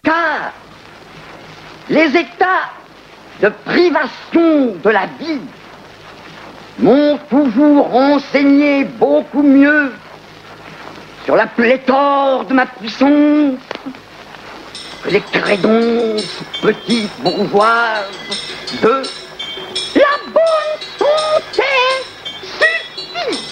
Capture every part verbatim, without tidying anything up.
Car les états de privation de la vie m'ont toujours renseigné beaucoup mieux sur la pléthore de ma puissance que les crédonces petites bourgeoises de la bonne santé suffit.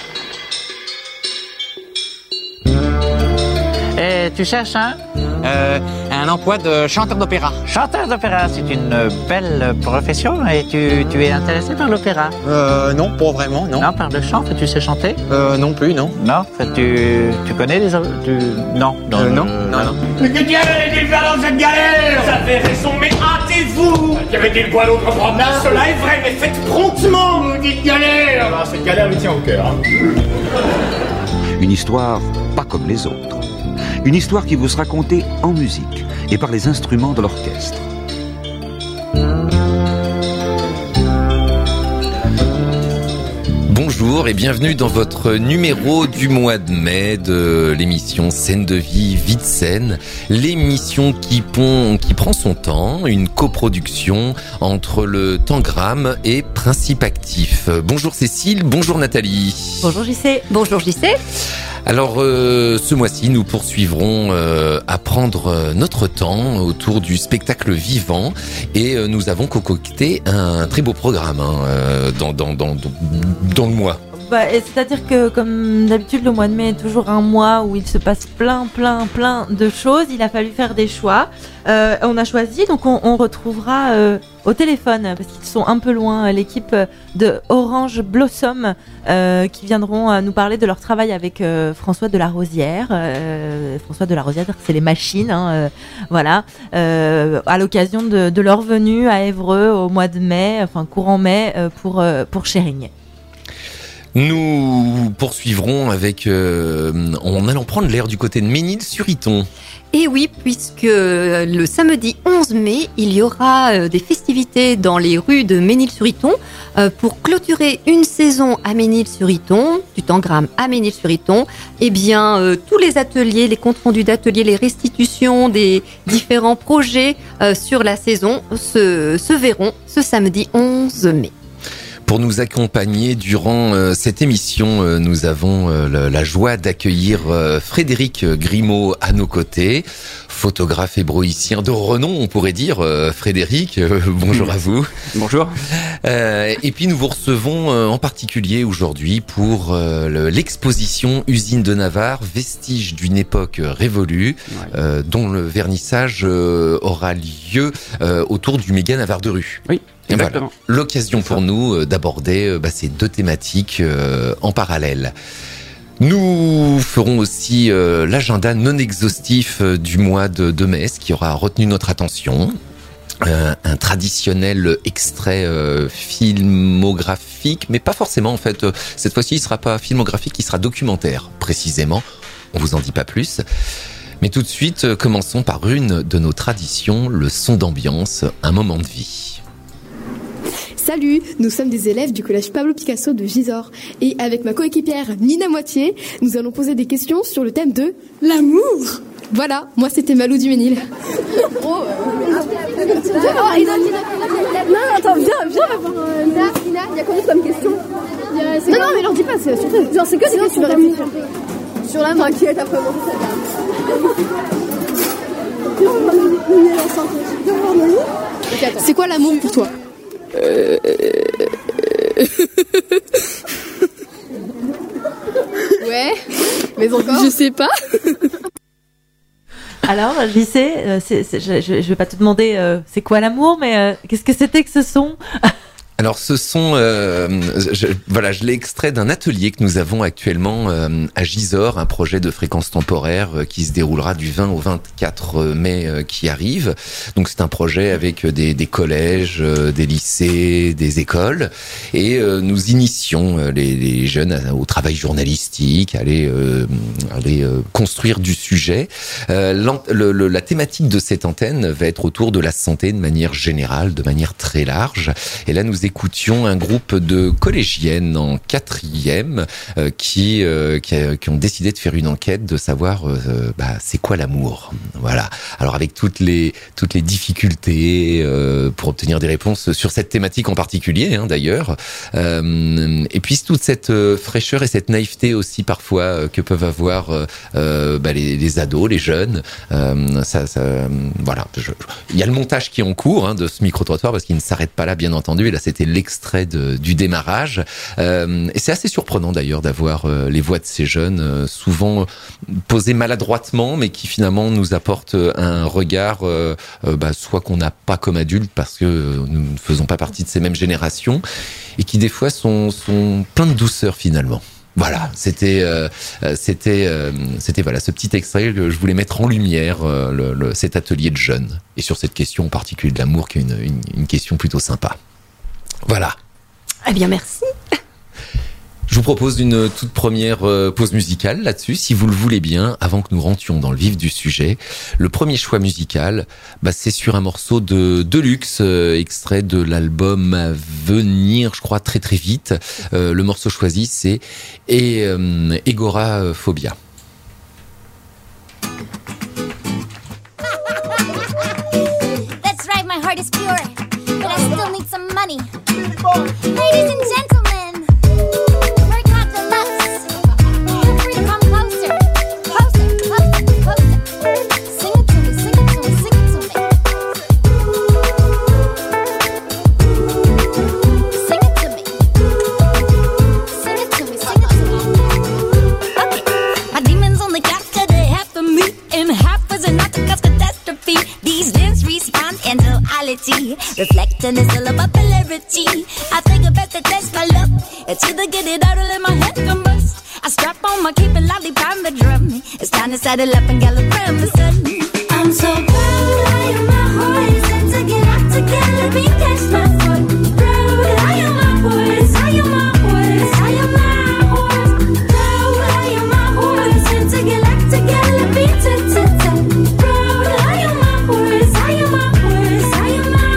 Et tu cherches un euh, un emploi de chanteur d'opéra. Chanteur d'opéra, c'est une belle profession. Et tu, tu es intéressé par l'opéra? Euh, non, pas vraiment, non. Non, par le chant, tu sais chanter? Euh, non plus, non. Non, tu, tu connais les... Tu... Non, non, euh, non, euh, non, non. Mais que Dieu est déjà dans cette galère! Vous avez raison, mais hâtez-vous! Il y avait des bois l'autre promenade. Cela est vrai, mais faites promptement! Maudite galère! Alors, cette galère lui tient au cœur. Hein. Une histoire pas comme les autres. Une histoire qui vous sera contée en musique et par les instruments de l'orchestre. Bonjour et bienvenue dans votre numéro du mois de mai de l'émission Scène de vie, vie de scène. L'émission qui, pond, qui prend son temps, une coproduction entre le Tangram et Principe Actif. Bonjour Cécile, bonjour Nathalie. Bonjour J C. Bonjour J C. Alors euh, ce mois-ci, nous poursuivrons euh, à prendre notre temps autour du spectacle vivant et euh, nous avons concocté un très beau programme hein, euh, dans, dans, dans, dans le mois. Bah, c'est-à-dire que comme d'habitude, le mois de mai est toujours un mois où il se passe plein, plein, plein de choses. Il a fallu faire des choix. Euh, on a choisi, donc on, on retrouvera euh, au téléphone, parce qu'ils sont un peu loin, l'équipe de Orange Blossom euh, qui viendront euh, nous parler de leur travail avec euh, François Delarosière. Euh, François Delarosière, c'est les machines, hein, euh, voilà. Euh, à l'occasion de, de leur venue à Évreux au mois de mai, enfin courant mai, euh, pour, euh, pour Sharing. Nous poursuivrons avec, euh, en allant prendre l'air du côté de Ménil-sur-Iton. Et oui, puisque le samedi onze mai, il y aura des festivités dans les rues de Ménil-sur-Iton pour clôturer une saison à Ménil-sur-Iton, du Tangram à Ménil-sur-Iton. Eh bien, tous les ateliers, les comptes rendus d'ateliers, les restitutions des différents projets sur la saison se, se verront ce samedi onze mai. Pour nous accompagner durant euh, cette émission, euh, nous avons euh, la, la joie d'accueillir euh, Frédéric Grimaud à nos côtés, photographe ébroïcien de renom, on pourrait dire. euh, Frédéric, euh, bonjour à vous. Bonjour. Euh, et puis nous vous recevons euh, en particulier aujourd'hui pour euh, le, l'exposition Usine de Navarre, vestiges d'une époque révolue, ouais. euh, dont le vernissage euh, aura lieu euh, autour du méga Navarre de rue. Oui. Exactement. Voilà. L'occasion pour nous euh, d'aborder euh, bah, ces deux thématiques euh, en parallèle. Nous ferons aussi euh, l'agenda non exhaustif euh, du mois de, de mai, ce qui aura retenu notre attention. Euh, un traditionnel extrait euh, filmographique, mais pas forcément en fait. Euh, cette fois-ci, il ne sera pas filmographique, il sera documentaire, précisément. On vous en dit pas plus. Mais tout de suite, euh, commençons par une de nos traditions, le son d'ambiance, un moment de vie. Salut, nous sommes des élèves du collège Pablo Picasso de Gisors et avec ma coéquipière Nina Moitié, nous allons poser des questions sur le thème de l'amour. Voilà, moi c'était Malou du Ménil. Oh, non, attends, viens, viens. Nina, Nina, il y a quoi d'autre comme question? Non, non, mais leur dis pas, c'est surtout. Genre, c'est que c'est tu veux réfléchir. Sur la main qui est après moi. C'est quoi l'amour pour toi? Euh... ouais, mais encore. Je sais pas. Alors, J C, euh, c'est, c'est, je, je vais pas te demander euh, c'est quoi l'amour, mais euh, qu'est-ce que c'était que ce son? Alors ce son, euh, je, voilà, je l'ai extrait d'un atelier que nous avons actuellement euh, à Gisors, un projet de fréquence temporaire euh, qui se déroulera du vingt au vingt-quatre mai euh, qui arrive. Donc c'est un projet avec des, des collèges, euh, des lycées, des écoles, et euh, nous initions euh, les, les jeunes à, au travail journalistique, à aller, euh, aller euh, construire du sujet. Euh, le, le, la thématique de cette antenne va être autour de la santé de manière générale, de manière très large. Et là nous écoutions un groupe de collégiennes en quatrième euh, qui, euh, qui, a, qui ont décidé de faire une enquête de savoir euh, bah, c'est quoi l'amour. Voilà. Alors avec toutes les toutes les difficultés euh, pour obtenir des réponses sur cette thématique en particulier, hein, d'ailleurs. Euh, et puis toute cette euh, fraîcheur et cette naïveté aussi parfois euh, que peuvent avoir euh, euh, bah, les, les ados, les jeunes. Euh, ça, ça, voilà. Je, je, il y a le montage qui est en cours hein, de ce micro-trottoir parce qu'il ne s'arrête pas là, bien entendu. Et là, c'était l'extrait de, du démarrage. Euh, et c'est assez surprenant d'ailleurs d'avoir euh, les voix de ces jeunes, euh, souvent posées maladroitement, mais qui finalement nous apportent un regard, euh, euh, bah, soit qu'on n'a pas comme adultes parce que nous ne faisons pas partie de ces mêmes générations, et qui des fois sont, sont pleins de douceur finalement. Voilà, c'était, euh, c'était, euh, c'était voilà ce petit extrait que je voulais mettre en lumière, euh, le, le, cet atelier de jeunes, et sur cette question en particulier de l'amour, qui est une, une, une question plutôt sympa. Voilà. Eh bien, merci. Je vous propose une toute première euh, pause musicale là-dessus, si vous le voulez bien, avant que nous rentrions dans le vif du sujet. Le premier choix musical, bah, c'est sur un morceau de Deluxe, euh, extrait de l'album à venir, je crois, très très vite. Euh, le morceau choisi, c'est et, euh, Agoraphobia. That's right, my heart is pure, but I still need some money. Ladies and gentlemen. Reflecting is all about polarity. I think it best to test my luck. It's either get it out or let my head combust. I strap on my cape and lollipop the drum. It's time to saddle up and gallop around the sun. I'm so proud, I am my horse. And to get out together, we catch my foot. Proud, I am my horse. I am my horse. I am my horse. Proud, I am my horse. And to get out together, we t-t-t. Proud, I am my horse. I am my horse. I am my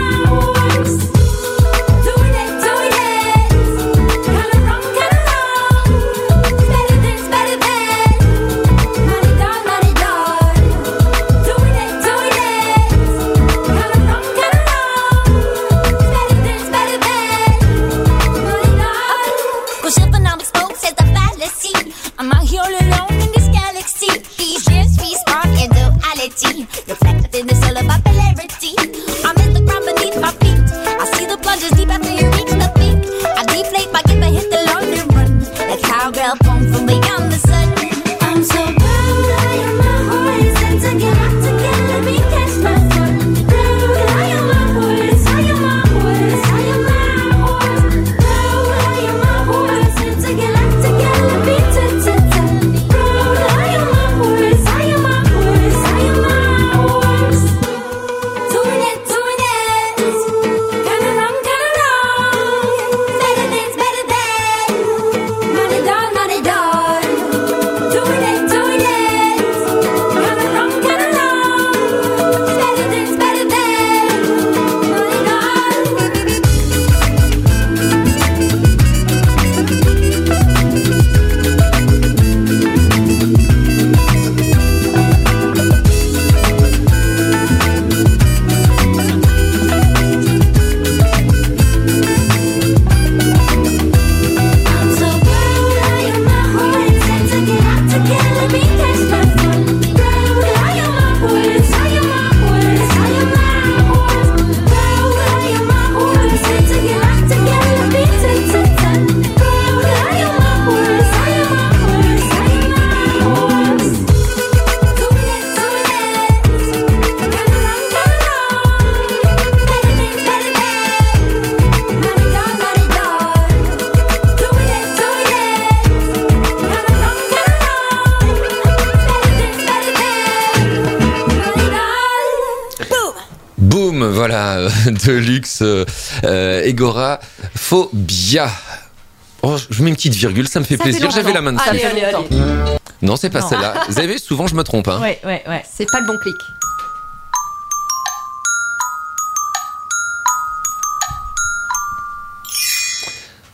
reflecting is all about polarity. I'm in the ground beneath my feet. I see the plunges deep after you reach the peak. I deflate my gift, I hit the lonely run. Like cowgirl poem from beyond the sun. I'm so proud, I am my horse. And to get out together, we catch my foot. Proud, I am my horse. I am my horse. I am my horse. Proud, I am my horse. And to get out together, we t-t-t. Proud, I am my horse. I am my horse. I am my Voilà, Deluxe, euh, Agoraphobia. Oh, je mets une petite virgule, ça me fait ça plaisir. J'avais la main dessus. Allez, allez, allez. Non, c'est pas non. Celle-là. Vous avez vu, souvent je me trompe. Hein. Ouais, ouais, ouais. C'est pas le bon clic.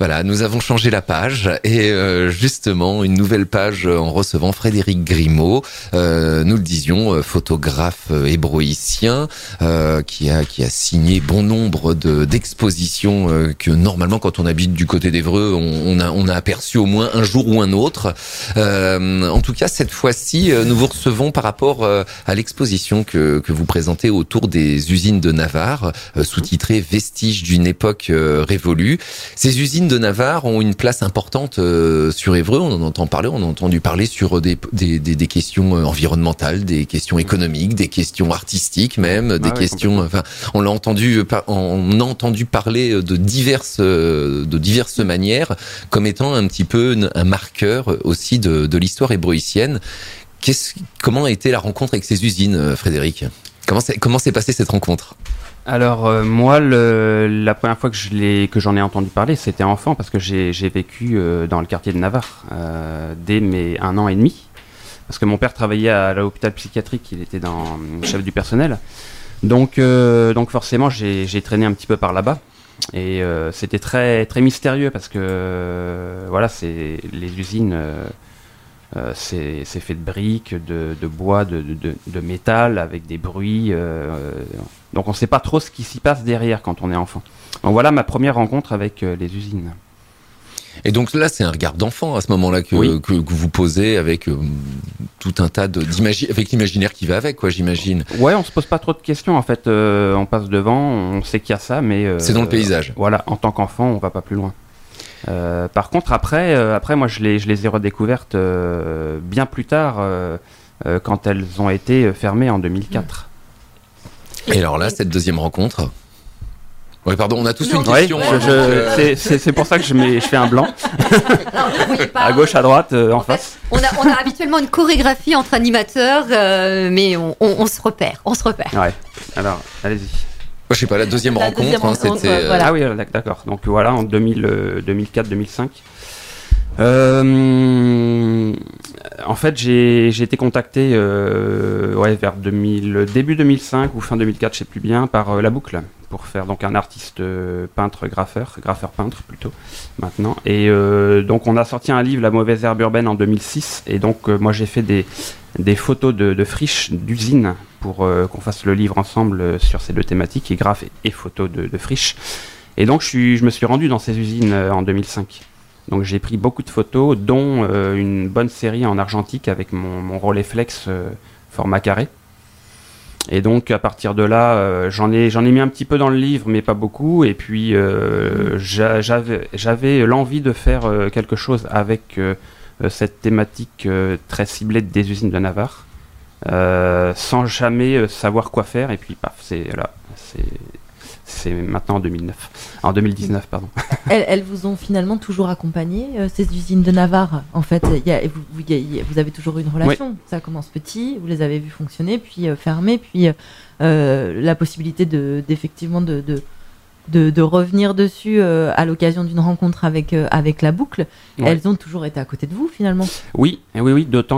Voilà, nous avons changé la page et euh, justement une nouvelle page en recevant Frédéric Grimaud, euh, nous le disions, euh, photographe euh, hébroïcien euh, qui a qui a signé bon nombre de d'expositions euh, que normalement quand on habite du côté d'Évreux, on, on a on a aperçu au moins un jour ou un autre. Euh, en tout cas, cette fois-ci, euh, nous vous recevons par rapport euh, à l'exposition que que vous présentez autour des usines de Navarre, euh, sous-titrée Vestiges d'une époque euh, révolue. Ces usines de Navarre ont une place importante euh, sur Évreux. On en entend parler, on a entendu parler sur des des des, des questions environnementales, des questions économiques, des questions artistiques même, des ah questions. Oui, enfin, on l'a entendu, on a entendu parler de diverses de diverses manières, comme étant un petit peu un marqueur aussi de de l'histoire hébroïcienne. Qu'est-ce, comment a été la rencontre avec ces usines, Frédéric ? Comment c'est, comment s'est passée cette rencontre ? Alors euh, moi, le, la première fois que je l'ai, que j'en ai entendu parler, c'était enfant parce que j'ai, j'ai vécu euh, dans le quartier de Navarre euh, dès mes un an et demi, parce que mon père travaillait à l'hôpital psychiatrique, il était dans chef du personnel, donc euh, donc forcément j'ai, j'ai traîné un petit peu par là-bas et euh, c'était très très mystérieux parce que euh, voilà, c'est les usines. Euh, Euh, c'est, c'est fait de briques, de, de bois, de, de, de métal, avec des bruits. Euh, donc on ne sait pas trop ce qui s'y passe derrière quand on est enfant. Donc voilà ma première rencontre avec euh, les usines. Et donc là, c'est un regard d'enfant à ce moment-là que, oui. que, que vous posez avec euh, tout un tas de, d'imagi- avec l'imaginaire qui va avec, quoi, j'imagine. Ouais, on se pose pas trop de questions en fait. Euh, on passe devant, on sait qu'il y a ça, mais euh, c'est dans le paysage. Euh, voilà, en tant qu'enfant, on va pas plus loin. Euh, par contre, après, euh, après, moi, je les, je les ai redécouvertes euh, bien plus tard, euh, euh, quand elles ont été fermées en deux mille quatre. Et alors là, cette deuxième rencontre. Oui, pardon, on a tous non, une question. Ouais, je, je, euh... c'est, c'est, c'est pour ça que je, mets, je fais un blanc. Non, pas, à gauche, à droite, euh, en, en face. Fait, on, a, on a habituellement une chorégraphie entre animateurs, euh, mais on, on, on se repère, on se repère. Ouais. Alors, allez-y. Je sais pas, la deuxième la rencontre, deuxième hein, rencontre c'était... Euh, voilà. Ah oui, d'accord. Donc voilà, en deux mille, euh, deux mille quatre deux mille cinq. Euh, en fait, j'ai, j'ai été contacté euh, ouais, vers deux mille, début deux mille cinq ou fin deux mille quatre, je sais plus bien, par euh, La Boucle, pour faire donc un artiste euh, peintre, graffeur, graffeur-peintre plutôt, maintenant. Et euh, donc on a sorti un livre, La mauvaise herbe urbaine, en deux mille six. Et donc euh, moi j'ai fait des, des photos de, de friches, d'usines, pour euh, qu'on fasse le livre ensemble euh, sur ces deux thématiques, et graphes et, et photos de, de friches. Et donc je, suis, je me suis rendu dans ces usines euh, en deux mille cinq. Donc j'ai pris beaucoup de photos, dont euh, une bonne série en argentique avec mon, mon Rolleiflex euh, format carré. Et donc à partir de là, euh, j'en ai, j'en ai mis un petit peu dans le livre, mais pas beaucoup. Et puis euh, j'a, j'avais, j'avais l'envie de faire euh, quelque chose avec euh, cette thématique euh, très ciblée des usines de Navarre. Euh, sans jamais euh, savoir quoi faire, et puis paf, c'est là, c'est, c'est maintenant en deux mille neuf, en deux mille dix-neuf, pardon. Elles, elles vous ont finalement toujours accompagné, euh, ces usines de Navarre. En fait, y a, vous, vous, y a, vous avez toujours eu une relation. Oui. Ça commence petit, vous les avez vus fonctionner, puis euh, fermer, puis euh, la possibilité de, d'effectivement de, de De, de revenir dessus euh, à l'occasion d'une rencontre avec, euh, avec La Boucle. Ouais. Elles ont toujours été à côté de vous, finalement. Oui, oui, oui, d'autant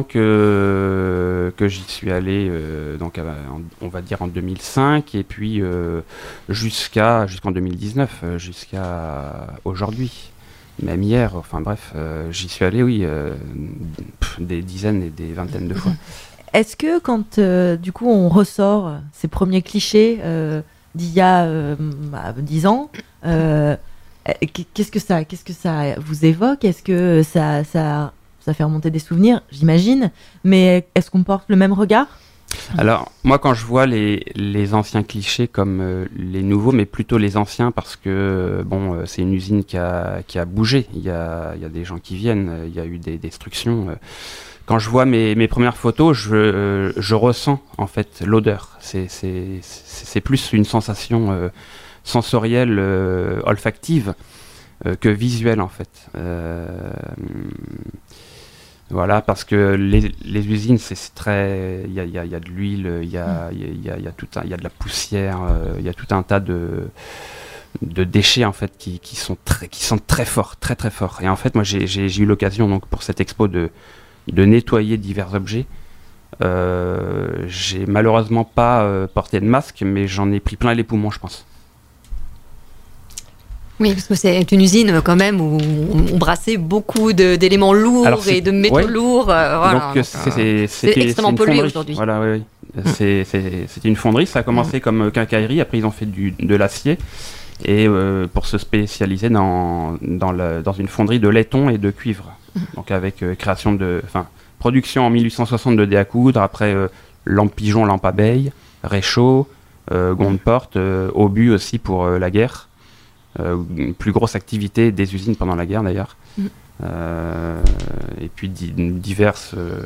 que, que j'y suis allé, euh, donc, on va dire en deux mille cinq, et puis euh, jusqu'à, jusqu'en deux mille dix-neuf, jusqu'à aujourd'hui. Même hier, enfin bref, euh, j'y suis allé, oui, euh, pff, des dizaines et des vingtaines de fois. Est-ce que quand, euh, du coup, on ressort ces premiers clichés euh, d'il y a euh, dix ans, euh, qu'est-ce que ça, qu'est-ce que ça vous évoque ? Est-ce que ça, ça, ça fait remonter des souvenirs ? J'imagine. Mais est-ce qu'on porte le même regard ? Alors, moi, quand je vois les, les anciens clichés comme euh, les nouveaux, mais plutôt les anciens, parce que bon, euh, c'est une usine qui a, qui a bougé. Il y a, il y a des gens qui viennent, il y a eu des destructions. Euh, Quand je vois mes, mes premières photos, je, euh, je ressens en fait l'odeur. C'est, c'est, c'est, c'est plus une sensation euh, sensorielle, euh, olfactive, euh, que visuelle en fait. Euh, voilà, parce que les, les usines, c'est, c'est très, il y a, y a, y a de l'huile, il y a, y a, y a tout un, il y a de la poussière, il euh, y a tout un tas de de déchets en fait qui, qui sont très, qui sont très forts, très très forts. Et en fait, moi, j'ai, j'ai, j'ai eu l'occasion donc pour cette expo de de nettoyer divers objets. Euh, j'ai malheureusement pas euh, porté de masque, mais j'en ai pris plein les poumons, je pense. Oui, parce que c'est une usine quand même où on brassait beaucoup de, d'éléments lourds Alors, et de métaux ouais. lourds. Euh, voilà. Donc, donc c'est, c'est, c'est, c'est extrêmement c'est pollué fonderie. aujourd'hui. Voilà, oui, oui. Mmh. C'est, c'est, c'était une fonderie, ça a commencé mmh. comme quincaillerie, après ils ont fait du, de l'acier, et euh, pour se spécialiser dans, dans, le, dans une fonderie de laiton et de cuivre. Mmh. Donc avec euh, création de... Enfin, production en mille huit cent soixante de dés à coudre, après euh, lampe pigeon, lampe abeille, réchaud, euh, gonde porte, euh, obus aussi pour euh, la guerre. Euh, une plus grosse activité des usines pendant la guerre d'ailleurs, mmh. euh, et puis di- divers euh,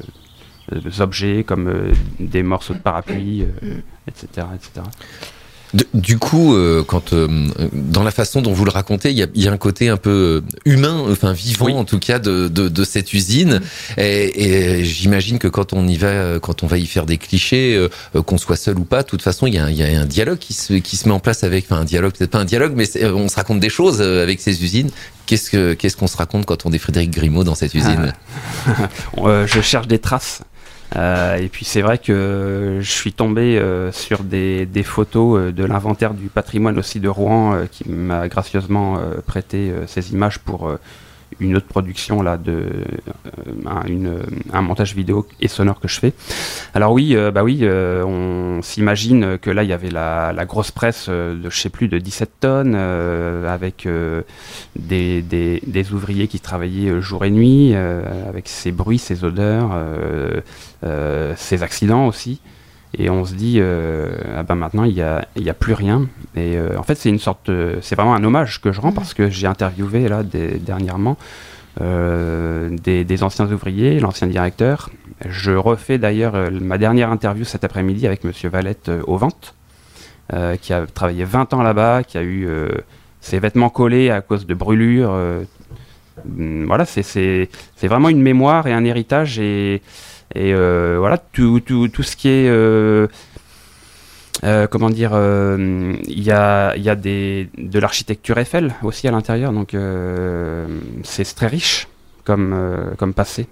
objets comme euh, des morceaux de parapluie, euh, mmh. et cetera, et cetera. De, du coup, euh, quand euh, dans la façon dont vous le racontez, il y a, y a un côté un peu humain, enfin vivant oui. en tout cas de, de, de cette usine. Et, et j'imagine que quand on y va, quand on va y faire des clichés, euh, qu'on soit seul ou pas, de toute façon, il y a, y a un dialogue qui se, qui se met en place avec, enfin un dialogue, peut-être pas un dialogue, mais on se raconte des choses avec ces usines. Qu'est-ce que qu'est-ce qu'on se raconte quand on est Frédéric Grimaud dans cette usine? ah. euh, Je cherche des traces. Euh, et puis c'est vrai que je suis tombé euh, sur des, des photos euh, de l'inventaire du patrimoine aussi de Rouen euh, qui m'a gracieusement euh, prêté euh, ces images pour euh, une autre production là de euh, un, une, un montage vidéo et sonore que je fais. Alors oui, euh, bah oui, euh, on s'imagine que là il y avait la, la grosse presse euh, de je sais plus de dix-sept tonnes euh, avec euh, des, des, des ouvriers qui travaillaient euh, jour et nuit euh, avec ces bruits, ces odeurs, euh, euh, ces accidents aussi. Et on se dit, euh, ah ben maintenant il y a, il y a plus rien. Et euh, en fait c'est une sorte, de, c'est vraiment un hommage que je rends mmh. parce que j'ai interviewé là des, dernièrement euh, des, des anciens ouvriers, l'ancien directeur. Je refais d'ailleurs euh, ma dernière interview cet après-midi avec Monsieur Valette euh, aux ventes, euh, qui a travaillé vingt ans là-bas, qui a eu euh, ses vêtements collés à cause de brûlures. Euh, voilà, c'est, c'est, c'est vraiment une mémoire et un héritage et Et euh, voilà, tout, tout, tout ce qui est, euh, euh, comment dire, il euh, y a, y a des, de l'architecture Eiffel aussi à l'intérieur, donc euh, c'est très riche comme, euh, comme passé.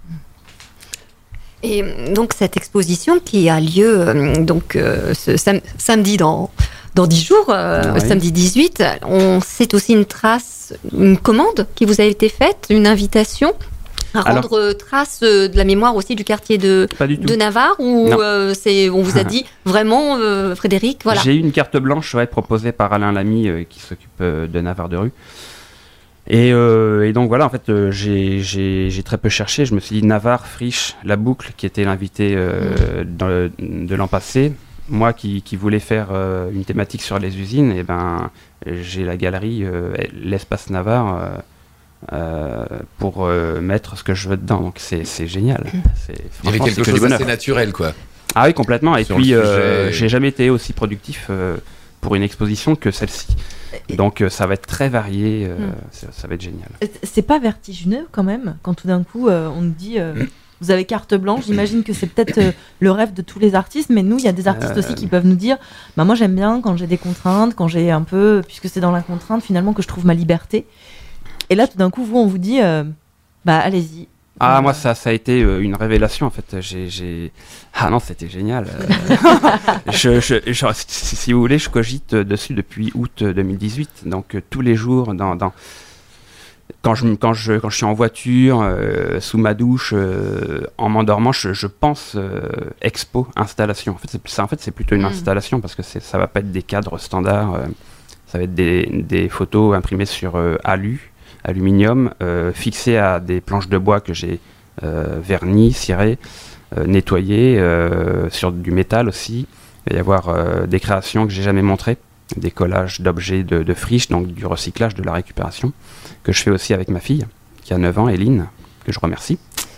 Et donc cette exposition qui a lieu euh, donc, euh, ce sam- samedi dans, dans dix jours, euh, ouais. samedi dix-huit, on, c'est aussi une trace, une commande qui vous a été faite, une invitation à rendre Alors, trace de la mémoire aussi du quartier de, de Navarre, ou euh, c'est, on vous a dit vraiment, euh, Frédéric, voilà. J'ai eu une carte blanche ouais, proposée par Alain Lamy euh, qui s'occupe euh, de Navarre de rue. Et, euh, et donc voilà, en fait, euh, j'ai, j'ai, j'ai très peu cherché. Je me suis dit Navarre, Friche, La Boucle, qui était l'invité euh, mmh. dans le, de l'an passé. Moi qui, qui voulais faire euh, une thématique sur les usines, et ben, j'ai la galerie, euh, l'espace Navarre. Euh, Euh, pour euh, mettre ce que je veux dedans, donc c'est, c'est génial. C'est, il y avait quelque chose d'assez naturel, quoi. Ah oui, complètement. Et Sur puis euh, j'ai jamais été aussi productif euh, pour une exposition que celle-ci. Donc euh, ça va être très varié, euh, mm. ça, ça va être génial. C'est pas vertigineux quand même quand tout d'un coup euh, on nous dit euh, mm. vous avez carte blanche. J'imagine que c'est peut-être euh, le rêve de tous les artistes, mais nous il y a des artistes euh... aussi qui peuvent nous dire bah moi j'aime bien quand j'ai des contraintes, quand j'ai un peu, puisque c'est dans la contrainte finalement que je trouve ma liberté. Et là, tout d'un coup, vous, on vous dit, euh, bah, allez-y. Ah, euh, moi, ça, ça a été euh, une révélation, en fait. J'ai, j'ai... Ah non, c'était génial. je, je, je, si, si vous voulez, je cogite dessus depuis août deux mille dix-huit. Donc, euh, tous les jours, dans, dans... Quand, je, quand, je, quand je suis en voiture, euh, sous ma douche, euh, en m'endormant, je, je pense euh, expo, installation. En fait, c'est, ça, en fait, c'est plutôt une mmh. installation, parce que c'est, ça va pas être des cadres standards. Euh, ça va être des, des photos imprimées sur euh, alu. aluminium, euh, fixé à des planches de bois que j'ai euh, vernies, cirées, euh, nettoyées, euh, sur du métal aussi. Il va y avoir euh, des créations que j'ai jamais montrées, des collages d'objets de, de friche, donc du recyclage, de la récupération, que je fais aussi avec ma fille, qui a neuf ans, Eline, que je remercie.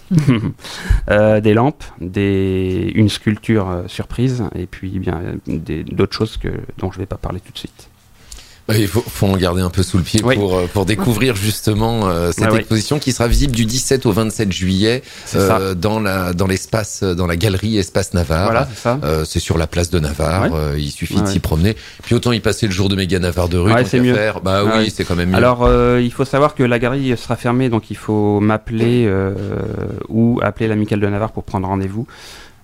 euh, des lampes, des, une sculpture euh, surprise, et puis bien, des, d'autres choses que, dont je ne vais pas parler tout de suite. Il faut, faut en garder un peu sous le pied oui. pour, pour découvrir justement euh, cette ouais, exposition ouais. qui sera visible du dix-sept au vingt-sept juillet euh, dans, la, dans l'espace, dans la galerie Espace Navarre. Voilà, c'est ça. Euh, c'est sur la place de Navarre, ouais. euh, il suffit ouais, de s'y ouais. promener. Puis autant y passer le jour de méga Navarre de rue. Ouais, c'est mieux. Faire. Bah ah, oui, ouais. c'est quand même mieux. Alors euh, il faut savoir que la galerie sera fermée, donc il faut m'appeler euh, ou appeler l'Amicale de Navarre pour prendre rendez-vous.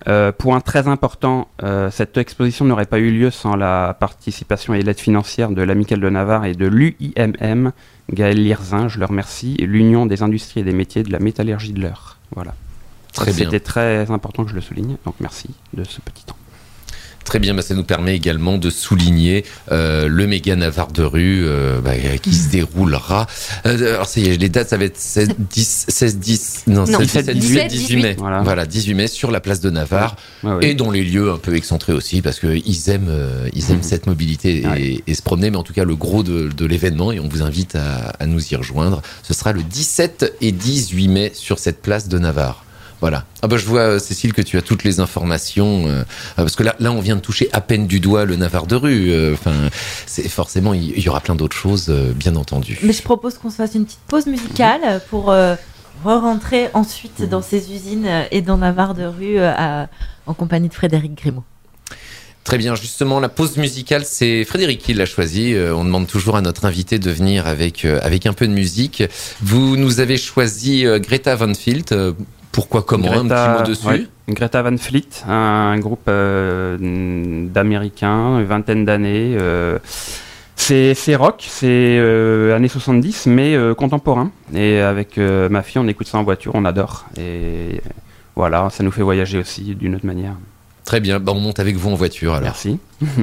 Euh, point très important, euh, cette exposition n'aurait pas eu lieu sans la participation et l'aide financière de l'Amicale de Navarre et de l'U I M M, Gaël Lirzin, je le remercie, et l'Union des industries et des métiers de la métallurgie de l'Eure. Voilà. Très bien. C'était très important que je le souligne, donc merci de ce petit temps. Très bien, bah ça nous permet également de souligner euh, le méga Navarre de rue euh, bah, qui se déroulera. Euh, alors ça y est, les dates, ça va être seize, dix, seize, dix, non, Non, seize, dix-sept, dix-huit, dix-huit mai. Voilà. Voilà, dix-huit mai sur la place de Navarre Ouais, ouais. et dans les lieux un peu excentrés aussi parce que ils aiment, euh, ils aiment Mhm. cette mobilité et, Ouais. et se promener. Mais en tout cas, le gros de, de l'événement et on vous invite à, à nous y rejoindre. Ce sera le dix-sept et dix-huit mai sur cette place de Navarre. Voilà. Ah bah je vois euh, Cécile que tu as toutes les informations euh, parce que là là on vient de toucher à peine du doigt le Navarre de rue. Enfin euh, c'est forcément il y, y aura plein d'autres choses euh, bien entendu. Mais je propose qu'on se fasse une petite pause musicale pour euh, re-rentrer ensuite dans ces usines et dans Navarre de rue euh, à- en compagnie de Frédéric Grimaud. Très bien, justement, la pause musicale, c'est Frédéric qui l'a choisi. Euh, on demande toujours à notre invité de venir avec, euh, avec un peu de musique. Vous nous avez choisi euh, Greta Van Fleet. Euh, pourquoi, comment, un petit mot dessus ouais. Greta Van Fleet, un groupe euh, d'Américains, une vingtaine d'années. Euh, c'est, c'est rock, c'est euh, années soixante-dix, mais euh, contemporain. Et avec euh, ma fille, on écoute ça en voiture, on adore. Et voilà, ça nous fait voyager aussi d'une autre manière. Très bien, bah, on monte avec vous en voiture alors. Merci.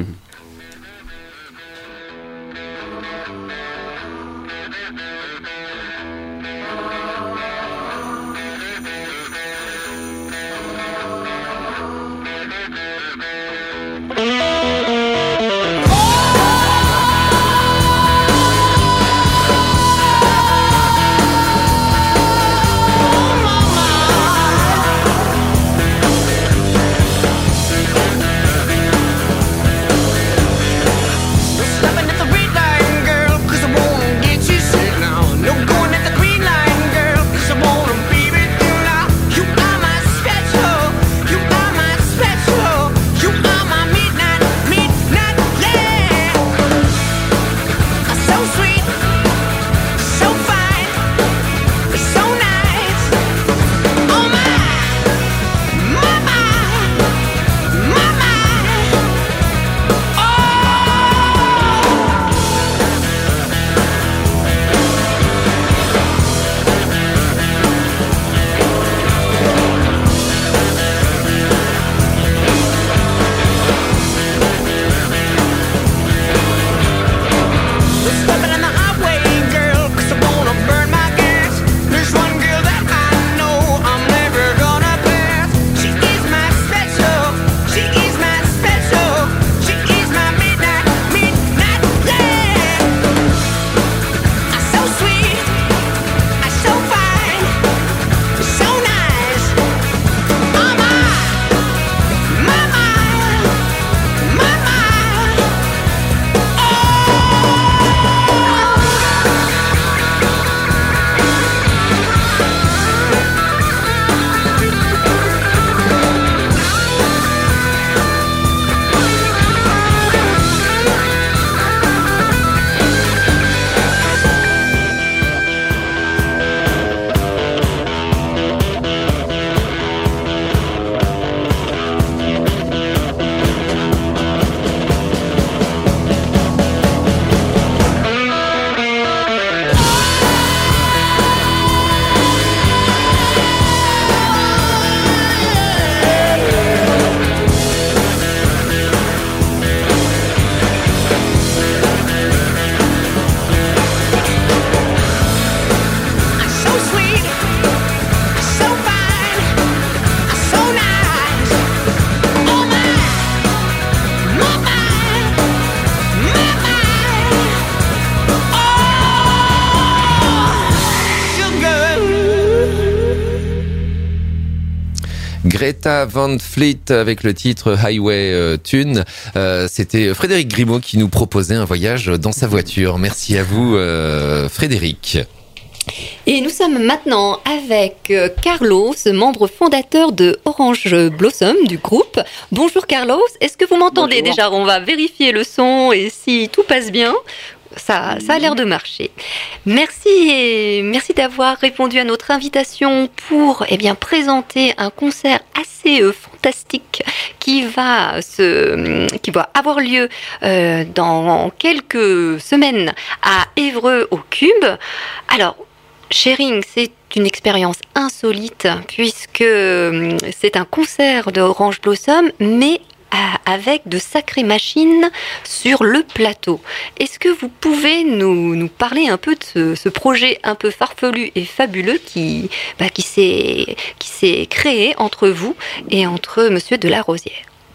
Stopping at the red line, girl, 'cause I wanna get you set now. No going at the green line, girl, 'cause I wanna be with you now. You are my special, you are my special, you are my midnight, midnight, yeah. So sweet, so fine, so nice. Oh my, my, my, my, my. Stepping on the highway, girl, 'cause I wanna burn my gas. There's one girl that I know I'm never gonna pass. She is my special, she is my special, she is my midnight, midnight, yeah. I'm so sweet, I'm so fine, so nice. Oh my, my, my, my, my. So sweet, so fine, so nice. Oh my, my, my, my, Greta Van Fleet avec le titre Highway euh, Tune. Euh, c'était Frédéric Grimaud qui nous proposait un voyage dans sa voiture. Merci à vous, euh, Frédéric. Et nous sommes maintenant avec euh, Carlos, membre fondateur de Orange Blossom du groupe. Bonjour Carlos, est-ce que vous m'entendez? Bonjour. Déjà, on va vérifier le son et si tout passe bien. Ça, ça a l'air de marcher. Merci et merci d'avoir répondu à notre invitation pour eh bien, présenter un concert assez euh, fantastique qui va se, qui va avoir lieu euh, dans quelques semaines à Évreux au Cube. Alors, Sharing, c'est une expérience insolite puisque c'est un concert de Orange Blossom, mais avec de sacrées machines sur le plateau. Est-ce que vous pouvez nous, nous parler un peu de ce, ce projet un peu farfelu et fabuleux qui, bah, qui, s'est, qui s'est créé entre vous et entre Monsieur de la Rosière?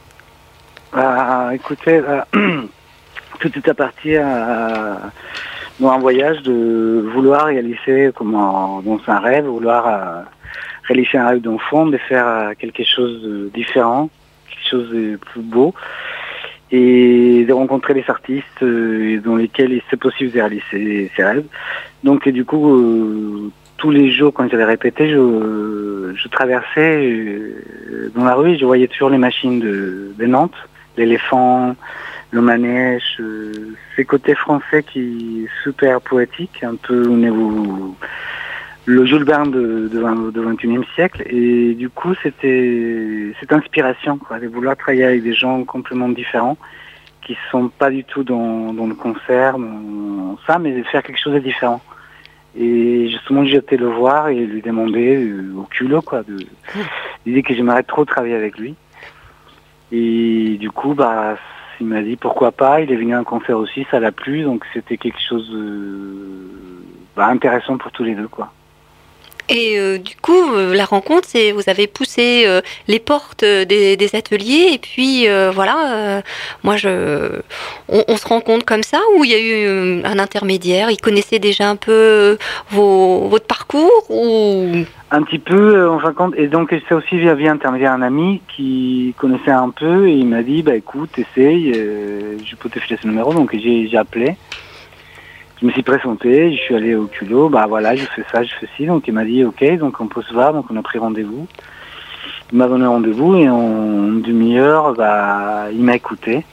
Ah, écoutez, euh, tout est à partir euh, dans un voyage de vouloir réaliser comme en, dans un rêve, vouloir euh, réaliser un rêve d'enfant, de faire euh, quelque chose de différent, chose de plus beau, et de rencontrer des artistes euh, dans lesquels c'est possible de réaliser ses rêves. Donc et du coup, euh, tous les jours quand j'allais répéter, je, je traversais euh, dans la rue et je voyais toujours les machines de, de Nantes, l'éléphant, le manège, euh, ces côtés français qui est super poétique, un peu au niveau le Jules Verne de, de, de vingt et unième siècle, et du coup c'était cette inspiration quoi, de vouloir travailler avec des gens complètement différents qui sont pas du tout dans, dans le concert, dans ça, mais de faire quelque chose de différent. Et justement j'ai été le voir et lui demander euh, au culot quoi, de l'idée que j'aimerais trop travailler avec lui. Et du coup bah il m'a dit pourquoi pas, il est venu à un concert aussi, ça l'a plu, donc c'était quelque chose de bah, intéressant pour tous les deux quoi. Et euh, du coup, euh, la rencontre, c'est vous avez poussé euh, les portes des, des ateliers et puis euh, voilà, euh, moi je, on, on se rencontre comme ça ou il y a eu euh, un intermédiaire, ils connaissaient déjà un peu vos, votre parcours ou un petit peu euh, en fin de compte, et donc c'est aussi via, via intermédiaire un ami qui connaissait un peu et il m'a dit bah écoute, essaye, euh, je peux te filer ce numéro, donc j'ai, j'ai appelé. Je me suis présenté, je suis allé au culot, bah voilà, je fais ça, je fais ci, donc il m'a dit ok, donc on peut se voir, donc on a pris rendez-vous. Il m'a donné rendez-vous et en une demi-heure, bah, il m'a écouté.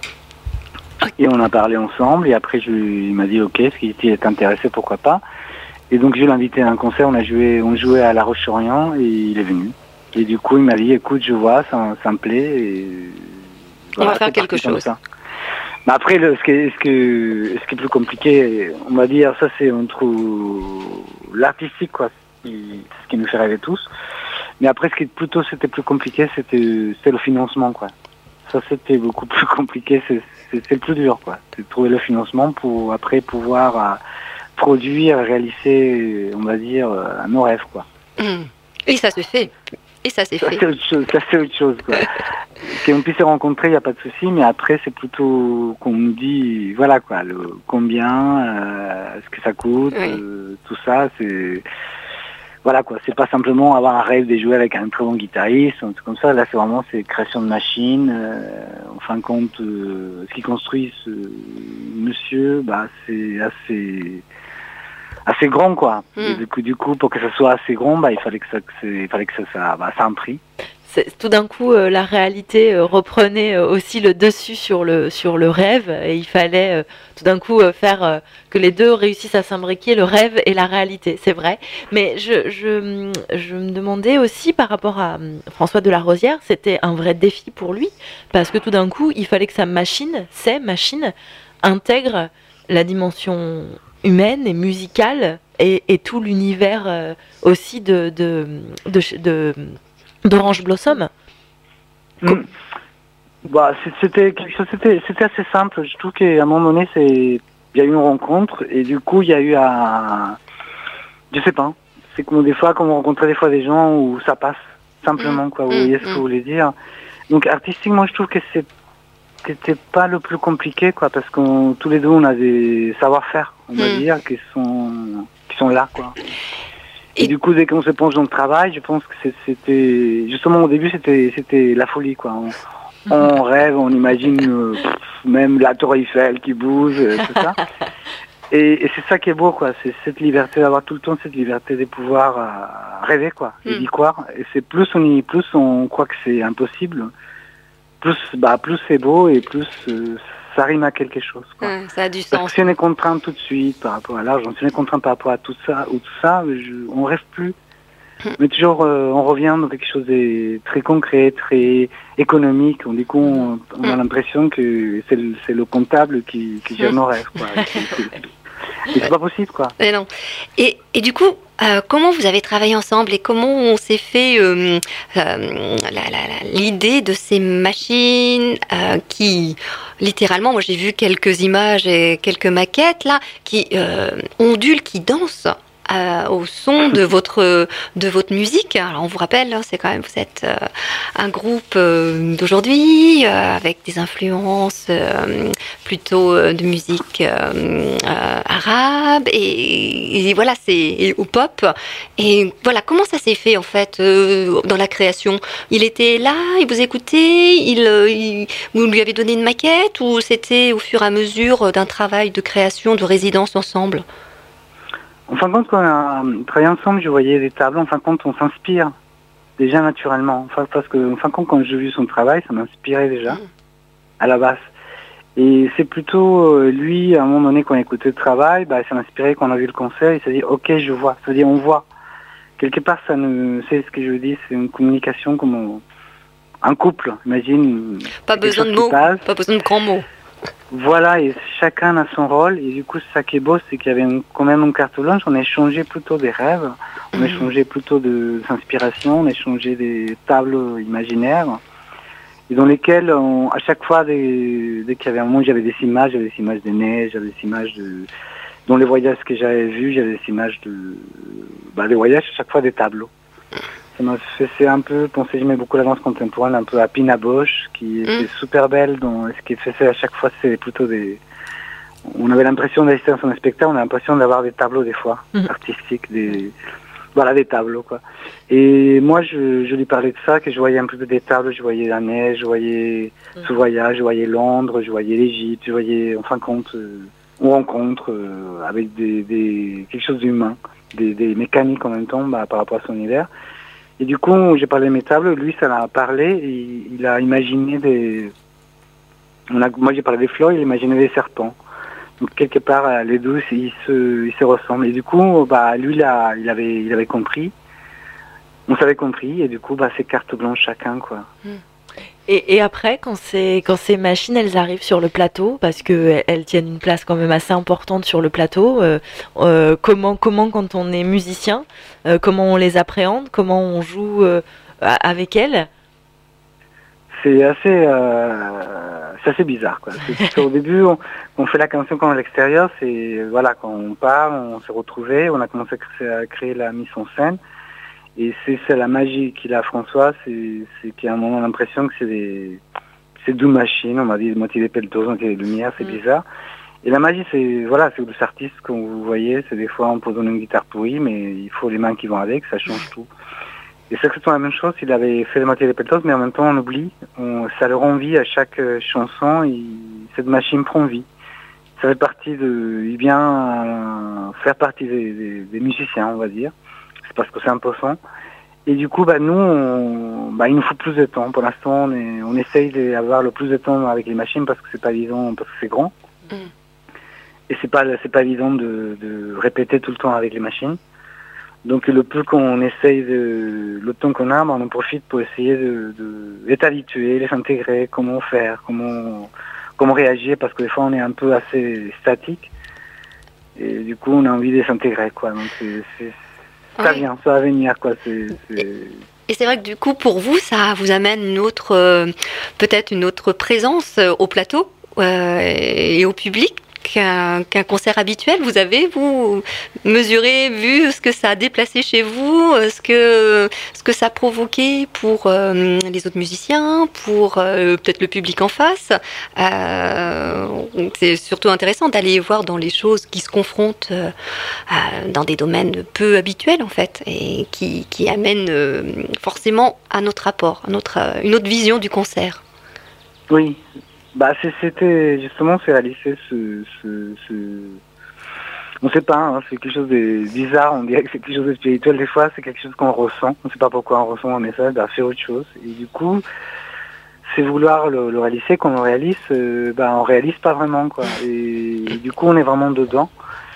Et on a parlé ensemble et après je, il m'a dit ok, est-ce qu'il était intéressé, pourquoi pas. Et donc je l'ai invité à un concert, on a joué, on jouait à La Roche-sur-Yon et il est venu. Et du coup il m'a dit écoute, je vois, ça, ça me plaît et voilà, on va faire quelque chose. Mais après, le, ce, qui est, ce, que, ce qui est plus compliqué, on va dire, ça c'est entre l'artistique, quoi, c'est ce qui nous fait rêver tous. Mais après, ce qui est plutôt, c'était plus compliqué, c'était, c'était le financement, quoi. Ça c'était beaucoup plus compliqué, c'est, c'est, c'est le plus dur, quoi. C'est de trouver le financement pour après pouvoir euh, produire, réaliser, on va dire, euh, nos rêves, quoi. Mmh. Et ça se fait. Et ça s'est ça, fait. C'est autre chose, ça c'est autre chose, quoi. Qu'on puisse se rencontrer, il n'y a pas de souci, mais après c'est plutôt qu'on me dit, voilà quoi, le combien, euh, ce que ça coûte, oui. euh, tout ça, c'est... Voilà quoi, c'est pas simplement avoir un rêve de jouer avec un très bon guitariste, un truc comme ça, là c'est vraiment c'est création de machines, euh, en fin de compte, euh, ce qui construit ce monsieur, bah c'est assez... assez grand quoi. Mm. Et du coup, du coup, pour que ça soit assez grand, bah il fallait que ça, que il fallait que ça, ça, bah, ça a un prix. C'est, tout d'un coup, euh, la réalité euh, reprenait euh, aussi le dessus sur le sur le rêve, et il fallait euh, tout d'un coup euh, faire euh, que les deux réussissent à s'imbriquer, le rêve et la réalité. C'est vrai. Mais je je je me demandais aussi par rapport à euh, François de la Rosière, c'était un vrai défi pour lui parce que tout d'un coup, il fallait que sa machine, ces machines, intègrent la dimension humaine et musicale et, et tout l'univers euh, aussi de de, de, de d'Orange Blossom. Mmh. Bah, c'était quelque chose, c'était c'était assez simple. Je trouve qu'à un moment donné, c'est il y a eu une rencontre et du coup il y a eu un, je sais pas, c'est comme des fois comme on rencontrait des fois des gens où ça passe simplement quoi. Vous mmh. voyez ce que vous voulez dire. Donc artistiquement, je trouve que c'est c'était pas le plus compliqué quoi, parce que tous les deux on a des savoir-faire, on va mmh. dire, qui sont qui sont là quoi. Et, et du coup, dès qu'on se penche dans le travail, je pense que c'était justement au début c'était c'était la folie quoi. On, mmh. on rêve, on imagine euh, pff, même la Tour Eiffel qui bouge, euh, tout ça. Et, et c'est ça qui est beau quoi, c'est cette liberté d'avoir tout le temps cette liberté de pouvoir euh, rêver quoi, mmh. et d'y croire. Et c'est plus on y plus on croit que c'est impossible. Plus, bah, plus c'est beau et plus euh, ça rime à quelque chose. Quoi. Ouais, ça a du sens. Parce que si on est contraint tout de suite par rapport à l'argent, si on est contraint par rapport à tout ça ou tout ça, je, on rêve plus. Mais toujours, euh, on revient dans quelque chose de très concret, très économique. On, du coup, on, on a l'impression que c'est le, c'est le comptable qui, qui gère nos rêves, quoi. Et c'est, et c'est pas possible, quoi. Et non. Et, et du coup, euh, comment vous avez travaillé ensemble et comment on s'est fait euh, euh, la, la, la, l'idée de ces machines euh, qui, littéralement, moi j'ai vu quelques images et quelques maquettes là, qui euh, ondulent, qui dansent. Euh, au son de votre de votre musique. Alors on vous rappelle, hein, c'est quand même vous êtes euh, un groupe euh, d'aujourd'hui euh, avec des influences euh, plutôt euh, de musique euh, euh, arabe et, et voilà c'est et au pop. Et voilà comment ça s'est fait en fait euh, dans la création. Il était là, il vous écoutait, il, il vous lui avez donné une maquette ou c'était au fur et à mesure d'un travail de création, de résidence ensemble? En fin de compte, quand on a travaillé ensemble, je voyais des tableaux. En fin de compte, on s'inspire déjà naturellement. Enfin, parce que, en fin de compte, quand j'ai vu son travail, ça m'inspirait déjà, à la base. Et c'est plutôt euh, lui, à un moment donné, quand on écoutait le travail, bah, ça m'inspirait quand on a vu le concert. Il s'est dit, ok, je vois. C'est-à-dire, on voit. Quelque part, ça nous, c'est ce que je veux dire, c'est une communication comme on, un couple. Imagine. Pas besoin de mots, pas besoin de grands mots. Voilà, et chacun a son rôle, et du coup, ça qui est beau, c'est qu'il y avait une, quand même une carte blanche, on a échangé plutôt des rêves, on a échangé plutôt de, d'inspiration, on a échangé des tableaux imaginaires, et dans lesquels, on, à chaque fois, dès, dès qu'il y avait un moment, j'avais des images, j'avais des images de neige, j'avais des images de... Dans les voyages que j'avais vus, j'avais des images de... Bah, des voyages, à chaque fois, des tableaux. Ça m'a fait c'est un peu penser, j'aimais beaucoup la danse contemporaine, un peu à Pina Bausch, qui était mmh. super belle. Dans, ce qui fait à chaque fois, c'est plutôt des... On avait l'impression d'assister à son spectacle, on a l'impression d'avoir des tableaux des fois, mmh. artistiques, des... Voilà, des tableaux, quoi. Et moi, je, je lui parlais de ça, que je voyais un peu des tableaux, je voyais la neige, je voyais mmh. ce voyage, je voyais Londres, je voyais l'Égypte, je voyais, en fin de compte, euh, on rencontre euh, avec des, des, quelque chose d'humain, des, des mécaniques en même temps, bah, par rapport à son univers. Et du coup, j'ai parlé de mes tableaux, lui, ça l'a parlé, et il a imaginé des... On a... Moi, j'ai parlé des fleurs, il imaginait des serpents. Donc, quelque part, les deux, ils se, ils se ressemblent. Et du coup, bah, lui, là, il avait, il avait compris. On s'avait compris, et du coup, bah, c'est carte blanche chacun, quoi. Mmh. Et, et après, quand ces, quand ces machines, elles arrivent sur le plateau, parce qu'elles elles tiennent une place quand même assez importante sur le plateau, euh, euh, comment, comment, quand on est musicien, euh, comment on les appréhende, comment on joue euh, avec elles? C'est assez, euh, c'est assez bizarre, quoi. C'est, au début, on, on fait la cantion quand on est à l'extérieur, c'est, voilà, quand on part, on s'est retrouvés, on a commencé à créer, à créer la mise en scène. Et c'est, c'est la magie qu'il a, François, c'est, c'est qu'il y a un moment l'impression que c'est des, c'est deux machines, on m'a dit moitié des pelletos, moitié des lumières, c'est mmh. bizarre. Et la magie, c'est, voilà, c'est des artistes, comme vous voyez, c'est des fois on peut donner une guitare pourrie, mais il faut les mains qui vont avec, ça change tout. Et c'est exactement la même chose, il avait fait la moitié des pelletos, mais en même temps on oublie, on, ça le rend vie à chaque chanson, et cette machine prend vie. Ça fait partie de, il vient euh, faire partie des, des, des musiciens, on va dire. C'est parce que c'est important. Et du coup, bah, nous, on, bah, il nous faut plus de temps. Pour l'instant, on, est, on essaye d'avoir le plus de temps avec les machines parce que c'est pas évident, parce que c'est grand. Mm. Et c'est pas, c'est pas évident de, de répéter tout le temps avec les machines. Donc, le peu qu'on essaye de, le temps qu'on a, bah, on en profite pour essayer de, de, d'être habitué, les intégrer, comment faire, comment, comment réagir, parce que des fois, on est un peu assez statique. Et du coup, on a envie de s'intégrer, quoi. Donc, c'est, c'est ça oui. vient, ça va venir, quoi. C'est, c'est... Et c'est vrai que du coup, pour vous, ça vous amène une autre, euh, peut-être une autre présence euh, au plateau euh, et au public qu'un, qu'un concert habituel. Vous avez, vous, mesuré, vu ce que ça a déplacé chez vous, ce que, ce que ça a provoqué pour euh, les autres musiciens, pour euh, peut-être le public en face. Euh, c'est surtout intéressant d'aller voir dans les choses qui se confrontent euh, dans des domaines peu habituels, en fait, et qui, qui amènent euh, forcément à notre rapport, à notre, une autre vision du concert. Oui. Bah, c'était justement, c'est réaliser ce, ce, ce... On sait pas, hein, c'est quelque chose de bizarre, on dirait que c'est quelque chose de spirituel, des fois c'est quelque chose qu'on ressent, on sait pas pourquoi on ressent un message, bah, faire autre chose. Et du coup, c'est vouloir le, le réaliser, quand on le réalise, euh, bah, on réalise pas vraiment, quoi. Et, et du coup, on est vraiment dedans.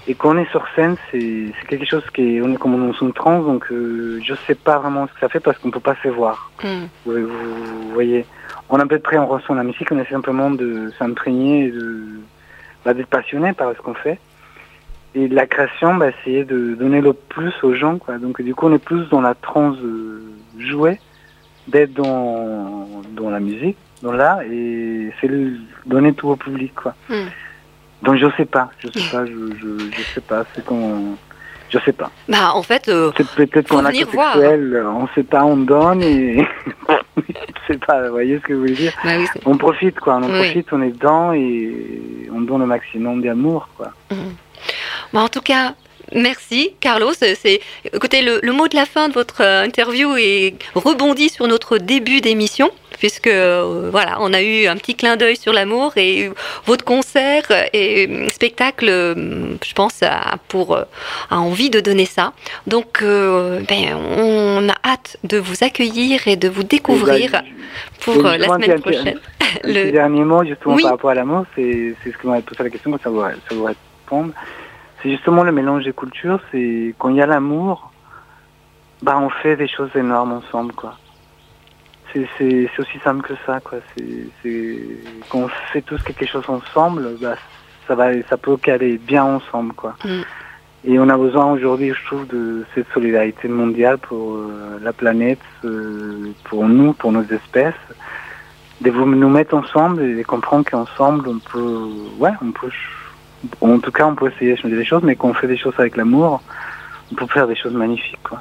Et quand on est sur scène, c'est, c'est quelque chose qui est, on est comme dans une transe, donc euh, je sais pas vraiment ce que ça fait parce qu'on peut pas se voir. Mm. Vous, vous, vous voyez, on est à peu près, on ressent la musique, on essaie simplement de s'imprégner et de, bah, d'être passionné par ce qu'on fait. Et la création, bah, essayer de donner le plus aux gens, quoi. Donc du coup, on est plus dans la transe euh, jouée, d'être dans, dans la musique, dans l'art, et c'est le, donner tout au public, quoi. Mm. Donc je sais pas, je sais pas, je, je, je sais pas, c'est qu'on, je sais pas. Bah en fait, euh, c'est peut-être qu'on a venir sexuel, on sait pas, on donne et je sais pas, vous voyez ce que je veux dire. Bah oui, on profite quoi, on en oui. profite, on est dedans et on donne le maximum d'amour quoi. Mmh. Bon, en tout cas. Merci Carlos. C'est, écoutez, le, le mot de la fin de votre euh, interview est rebondi sur notre début d'émission, puisque euh, voilà, on a eu un petit clin d'œil sur l'amour et votre concert et spectacle, euh, je pense, a, pour, euh, a envie de donner ça. Donc, euh, ben, on a hâte de vous accueillir et de vous découvrir ben, pour euh, la semaine un, prochaine. Un, un le dernier mot justement oui. par rapport à l'amour, c'est, c'est ce que m'a posé la question, quand ça vous, ça vous répondre. C'est justement le mélange des cultures, c'est quand il y a l'amour, bah on fait des choses énormes ensemble, quoi. C'est, c'est, c'est aussi simple que ça, quoi. C'est, c'est, quand on fait tous quelque chose ensemble, bah ça va, ça peut caler bien ensemble, quoi. Mm. Et on a besoin aujourd'hui, je trouve, de cette solidarité mondiale pour euh, la planète, euh, pour nous, pour nos espèces, de nous mettre ensemble et de comprendre qu'ensemble on peut, ouais, on peut. En tout cas, on peut essayer de changer des choses, mais quand on fait des choses avec l'amour, on peut faire des choses magnifiques, quoi.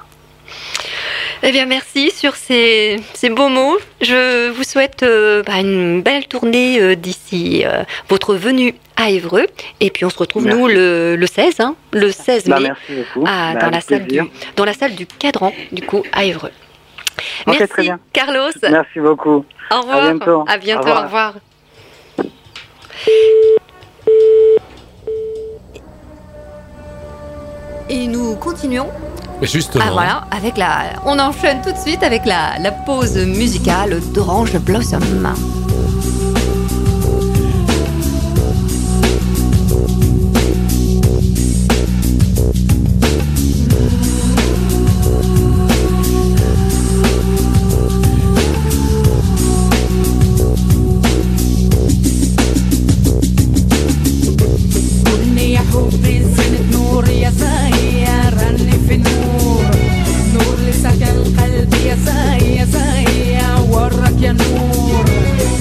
Eh bien, merci sur ces, ces beaux mots. Je vous souhaite euh, bah, une belle tournée euh, d'ici euh, votre venue à Évreux. Et puis, on se retrouve, merci. nous, le, le seize, hein, le seize mai, bah, merci beaucoup. À, bah, dans, la salle du, dans la salle du Cadran, du coup, à Évreux. Okay, merci, très bien. Carlos. Merci beaucoup. Au revoir. À bientôt. À bientôt, au revoir. Au revoir. Et nous continuons. Justement. Ah voilà, avec la, on enchaîne tout de suite avec la, la pause musicale d'Orange Blossom. نور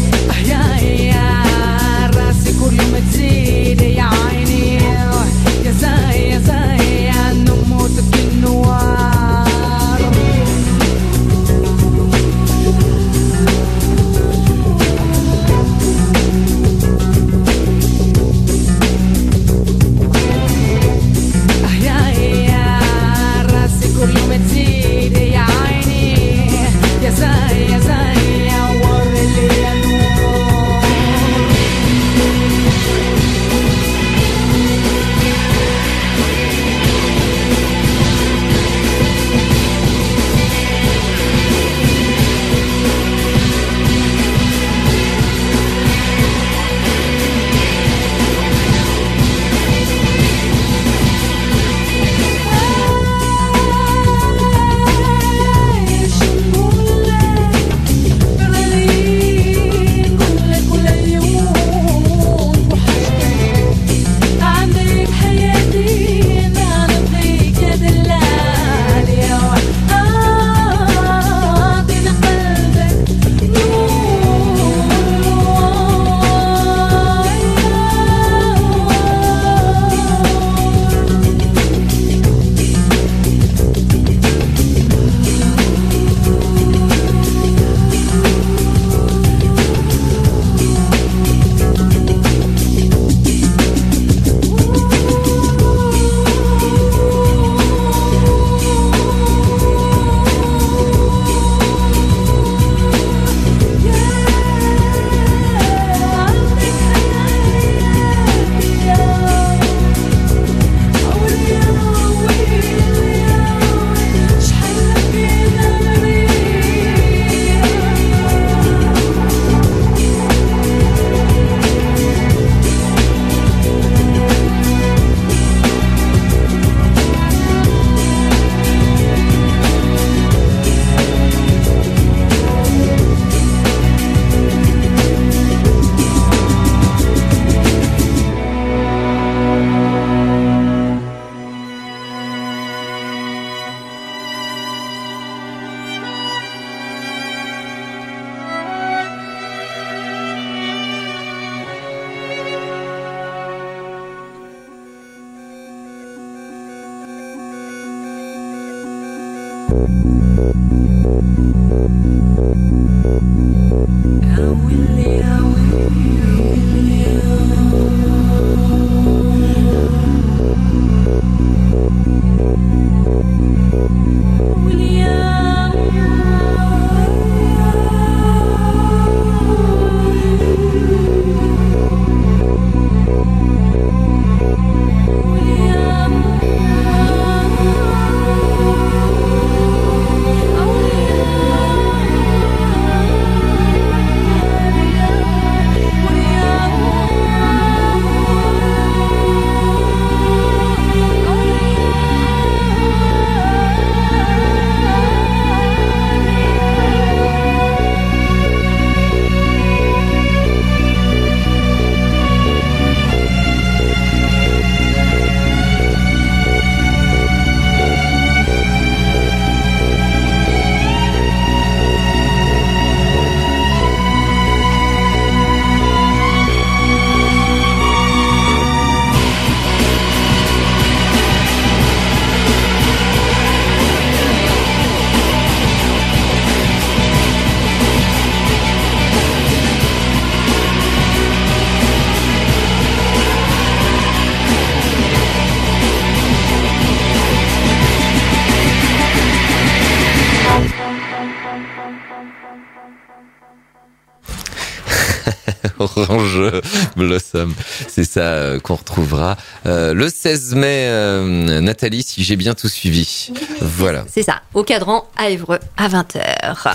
Orange Blossom, c'est ça euh, qu'on retrouvera euh, le seize mai, euh, Nathalie, si j'ai bien tout suivi. Voilà. C'est ça, au Cadran à Évreux à vingt heures.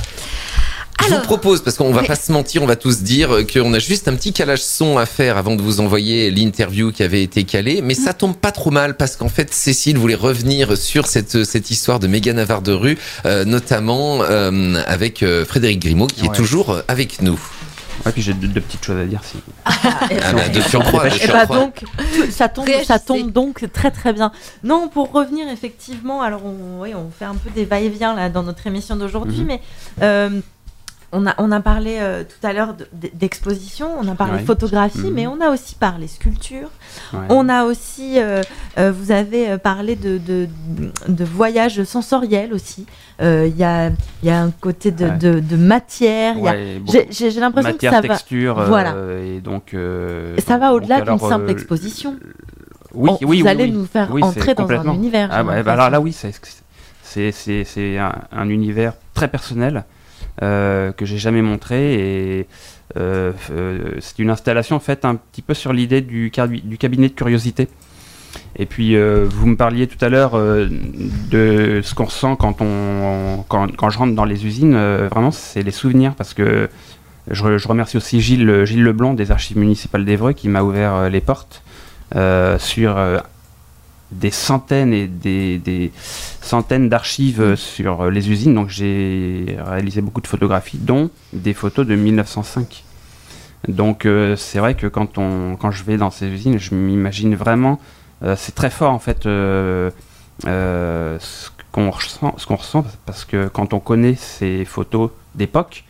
Je vous propose, parce qu'on va oui. pas se mentir, on va tous dire qu'on a juste un petit calage son à faire avant de vous envoyer l'interview qui avait été calée, mais ça tombe pas trop mal parce qu'en fait Cécile voulait revenir sur cette cette histoire de Méga Navarre de rue, euh, notamment euh, avec euh, Frédéric Grimaud qui ouais. est toujours avec nous. Ouais, puis j'ai deux, deux petites choses à dire. Si... Ah, ah bah, de surcroît, de surcroît. Et bah donc, ça tombe, ça tombe donc très très bien. Non, pour revenir effectivement, alors on, oui, on fait un peu des va-et-vient là dans notre émission d'aujourd'hui, mm-hmm. mais euh, on a on a parlé euh, tout à l'heure d'exposition, on a parlé ouais. photographie, mm-hmm. mais on a aussi parlé sculpture. Ouais. On a aussi, euh, euh, vous avez parlé de de, de voyage sensoriel aussi. Il euh, y, a, y a un côté de, ouais. de, de matière. Ouais, j'ai, j'ai l'impression matière, que ça texture, va. Euh, voilà. Et donc, euh, et ça va au-delà donc, d'une simple euh, exposition. Oui, on, oui, vous oui, allez oui. nous faire oui, entrer dans un univers. Ah bah, bah alors là, oui, c'est, c'est, c'est, c'est un, un univers très personnel euh, que j'ai jamais montré. Et euh, euh, c'est une installation faite un petit peu sur l'idée du, du cabinet de curiosité. Et puis euh, vous me parliez tout à l'heure euh, de ce qu'on ressent quand on quand, quand je rentre dans les usines. Euh, vraiment, c'est les souvenirs parce que je, je remercie aussi Gilles Gilles Leblond des Archives municipales d'Évreux qui m'a ouvert euh, les portes euh, sur euh, des centaines et des, des centaines d'archives sur les usines. Donc j'ai réalisé beaucoup de photographies, dont des photos de mille neuf cent cinq. Donc euh, c'est vrai que quand on quand je vais dans ces usines, je m'imagine vraiment. Euh, c'est très fort en fait euh, euh, ce qu'on ressent, ce qu'on ressent parce que quand on connaît ces photos d'époque,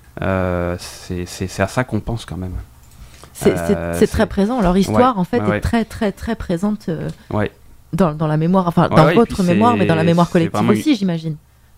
euh, c'est, c'est, c'est à ça qu'on pense quand même. C'est, euh, c'est, c'est, c'est très présent. Leur histoire ouais, en fait ouais, est ouais. très très très présente euh, ouais. dans, dans la mémoire, enfin ouais, dans ouais, votre mémoire, mais dans la mémoire collective aussi, une... j'imagine.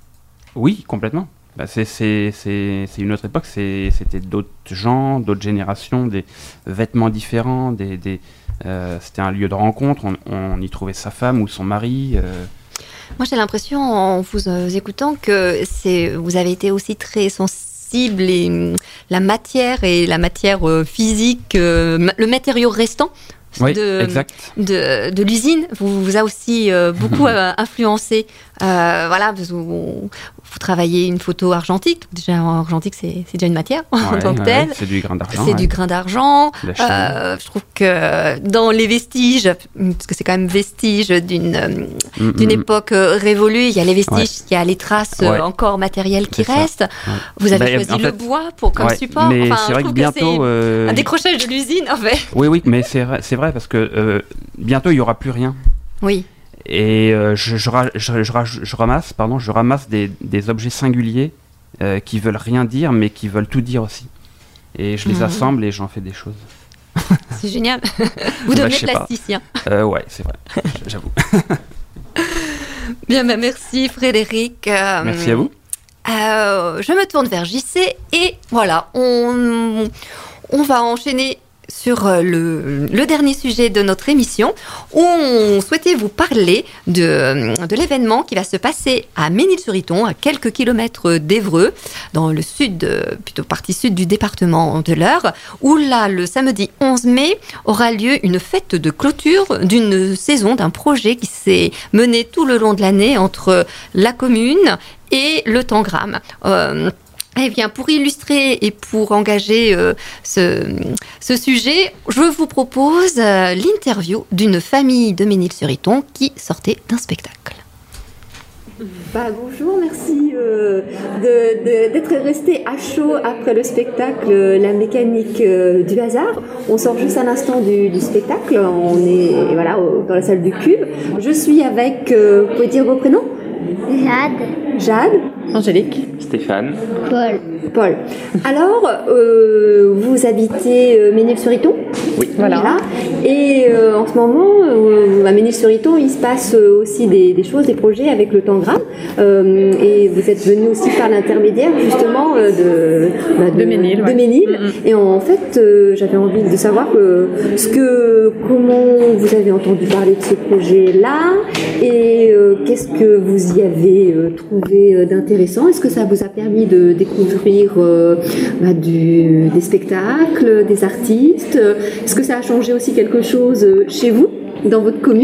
Oui, complètement. Bah c'est, c'est, c'est, c'est une autre époque, c'est, c'était d'autres gens, d'autres générations, des vêtements différents, des, des, euh, c'était un lieu de rencontre, on, on y trouvait sa femme ou son mari. Euh. Moi j'ai l'impression en vous euh, écoutant que c'est, vous avez été aussi très sensible et la matière et la matière euh, physique, euh, le matériau restant. Oui, de, exact. de, de l'usine vous, vous a aussi euh, beaucoup euh, influencé. Euh, voilà, vous, vous, vous travaillez une photo argentique. Déjà, argentique, c'est, c'est déjà une matière ouais, en tant que ouais, telle. C'est du grain d'argent. C'est ouais. du grain d'argent. Euh, je trouve que dans les vestiges, parce que c'est quand même vestige d'une, mm-hmm. d'une époque révolue, il y a les vestiges, ouais. il y a les traces ouais. encore matérielles qui c'est restent. Ouais. Vous avez bah, choisi en fait, le bois pour, comme ouais, support. Mais enfin, c'est vrai que bientôt. Que c'est euh... un décrochage de l'usine, en fait. Oui, oui, mais c'est vrai, c'est vrai parce que euh, bientôt il n'y aura plus rien. Oui. Et euh, je, je, je, je, je ramasse, pardon, je ramasse des, des objets singuliers euh, qui veulent rien dire, mais qui veulent tout dire aussi. Et je les mmh. assemble et j'en fais des choses. C'est génial. Vous bah, devenez plasticien. Euh, ouais, c'est vrai, j'avoue. Bien, bah, merci Frédéric. Euh, Merci à vous. euh, je me tourne vers J C et voilà, on, on va enchaîner sur le, le dernier sujet de notre émission où on souhaitait vous parler de, de l'événement qui va se passer à Ménil-sur-Iton, à quelques kilomètres d'Évreux, dans le sud, plutôt partie sud du département de l'Eure, où là, le samedi onze mai, aura lieu une fête de clôture d'une saison, d'un projet qui s'est mené tout le long de l'année entre la commune et le Tangram. Euh, Eh bien, pour illustrer et pour engager euh, ce, ce sujet, je vous propose euh, l'interview d'une famille de Ménil-sur-Iton qui sortait d'un spectacle. Bah, bonjour, merci euh, de, de, d'être resté à chaud après le spectacle euh, La mécanique euh, du hasard. On sort juste à l'instant du, du spectacle, on est voilà, au, dans la salle du Cube. Je suis avec, euh, vous pouvez dire vos prénoms ? Jade. Jade. Angélique. Stéphane. Paul. Paul. Alors, euh, vous habitez euh, Ménil-sur-Iton ? Oui. Voilà. voilà. Et euh, en ce moment, euh, à Ménil-sur-Iton, il se passe euh, aussi des, des choses, des projets avec le Tangram. Euh, et vous êtes venu aussi par l'intermédiaire justement euh, de, bah, de, de Ménil. De ouais. Ménil. Mm-hmm. Et en fait, euh, j'avais envie de savoir euh, ce que, comment vous avez entendu parler de ce projet-là et euh, qu'est-ce que vous y avez euh, trouvé euh, d'intéressant. Est-ce que ça vous a permis de découvrir euh, bah, du, des spectacles, des artistes ? Est-ce que ça a changé aussi quelque chose chez vous, dans votre commune ?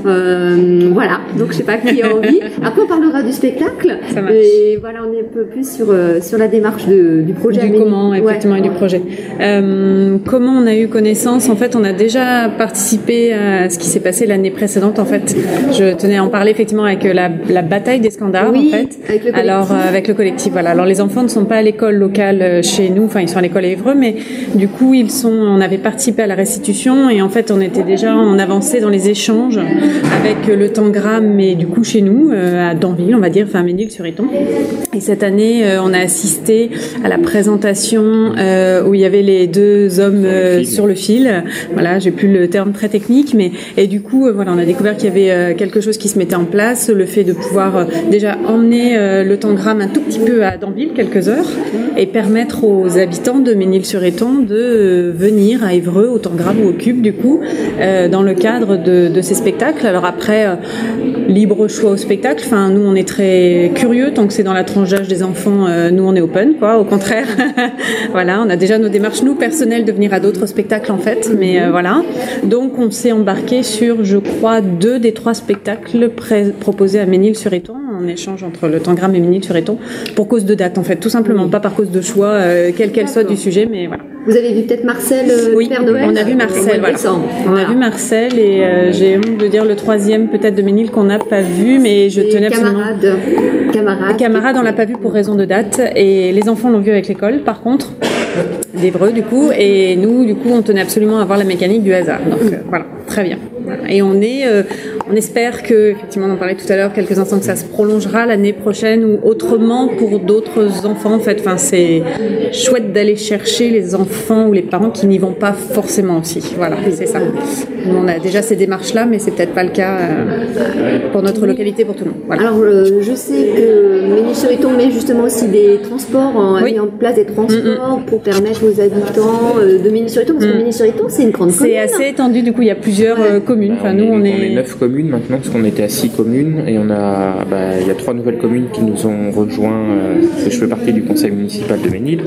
Euh, voilà, donc je sais pas qui a envie. Après on parlera du spectacle. Ça marche. Et voilà, on est un peu plus sur, euh, sur la démarche de, du projet. Du comment, effectivement, ouais. et du projet. Euh, comment on a eu connaissance ? En fait, on a déjà participé à ce qui s'est passé l'année précédente. En fait, je tenais à en parler effectivement avec la, la bataille des Scandars. Oui, en fait. avec le collectif. Alors euh, avec le collectif, voilà. Alors les enfants ne sont pas à l'école locale chez nous, enfin ils sont à l'école à Évreux, mais du coup ils sont. On avait participé à la restitution et en fait on était déjà en avancée dans les échanges avec le Tangram, mais du coup chez nous, euh, à Danville, on va dire, enfin Ménil-sur-Iton. Et cette année, euh, on a assisté à la présentation euh, où il y avait les deux hommes euh, sur le fil. Voilà, j'ai plus le terme très technique, mais et du coup, euh, voilà, on a découvert qu'il y avait euh, quelque chose qui se mettait en place, le fait de pouvoir euh, déjà emmener euh, le Tangram un tout petit peu à Danville, quelques heures, et permettre aux habitants de Ménil-sur-Iton de euh, venir à Évreux, au Tangram ou au Cube, du coup, euh, dans le cadre de, de ces spectacles. Alors après, euh, libre choix au spectacle. Enfin, nous, on est très curieux tant que c'est dans la tranche d'âge des enfants. Euh, nous, on est open, quoi. Au contraire, voilà, on a déjà nos démarches nous personnelles de venir à d'autres spectacles en fait. Mais euh, voilà, donc on s'est embarqué sur, je crois, deux des trois spectacles pré- proposés à Ménil-sur-Iton, en échange entre le Tangram et Ménil-sur-Iton, pour cause de date en fait, tout simplement, oui. Pas par cause de choix, euh, quel qu'elle soit du sujet, mais voilà. Vous avez vu peut-être Marcel euh, oui, Père Noël. On a vu Marcel, voilà. On voilà. a vu Marcel et euh, j'ai honte de dire le troisième peut-être de Ménil qu'on n'a pas vu, mais je tenais absolument. Camarades. Camarades. Camarades, on l'a pas vu pour raison de date et les enfants l'ont vu avec l'école, par contre, d'Évreux du coup, et nous du coup on tenait absolument à voir la mécanique du hasard. Donc euh, voilà, très bien. Et on est, euh, on espère que, effectivement, on en parlait tout à l'heure, quelques instants, que ça se prolongera l'année prochaine ou autrement pour d'autres enfants. En fait, enfin, c'est chouette d'aller chercher les enfants ou les parents qui n'y vont pas forcément aussi. Voilà, c'est ça. Nous, on a déjà ces démarches-là, mais c'est peut-être pas le cas euh, pour notre localité, pour tout le monde. Voilà. Alors, euh, je sais que Ménil-sur-Iton met justement aussi des transports, on a oui. mis en place des transports mm-hmm. pour permettre aux habitants euh, de Ménil-sur-Iton, parce que mm. Ménil-sur-Iton, c'est une grande commune. C'est assez étendu, du coup, il y a plusieurs ouais. euh, communes. Enfin, nous, on est... on est neuf communes maintenant, parce qu'on était à six communes, et on a, bah, il y a trois nouvelles communes qui nous ont rejoints, euh, parce que je fais partie du conseil municipal de Ménil,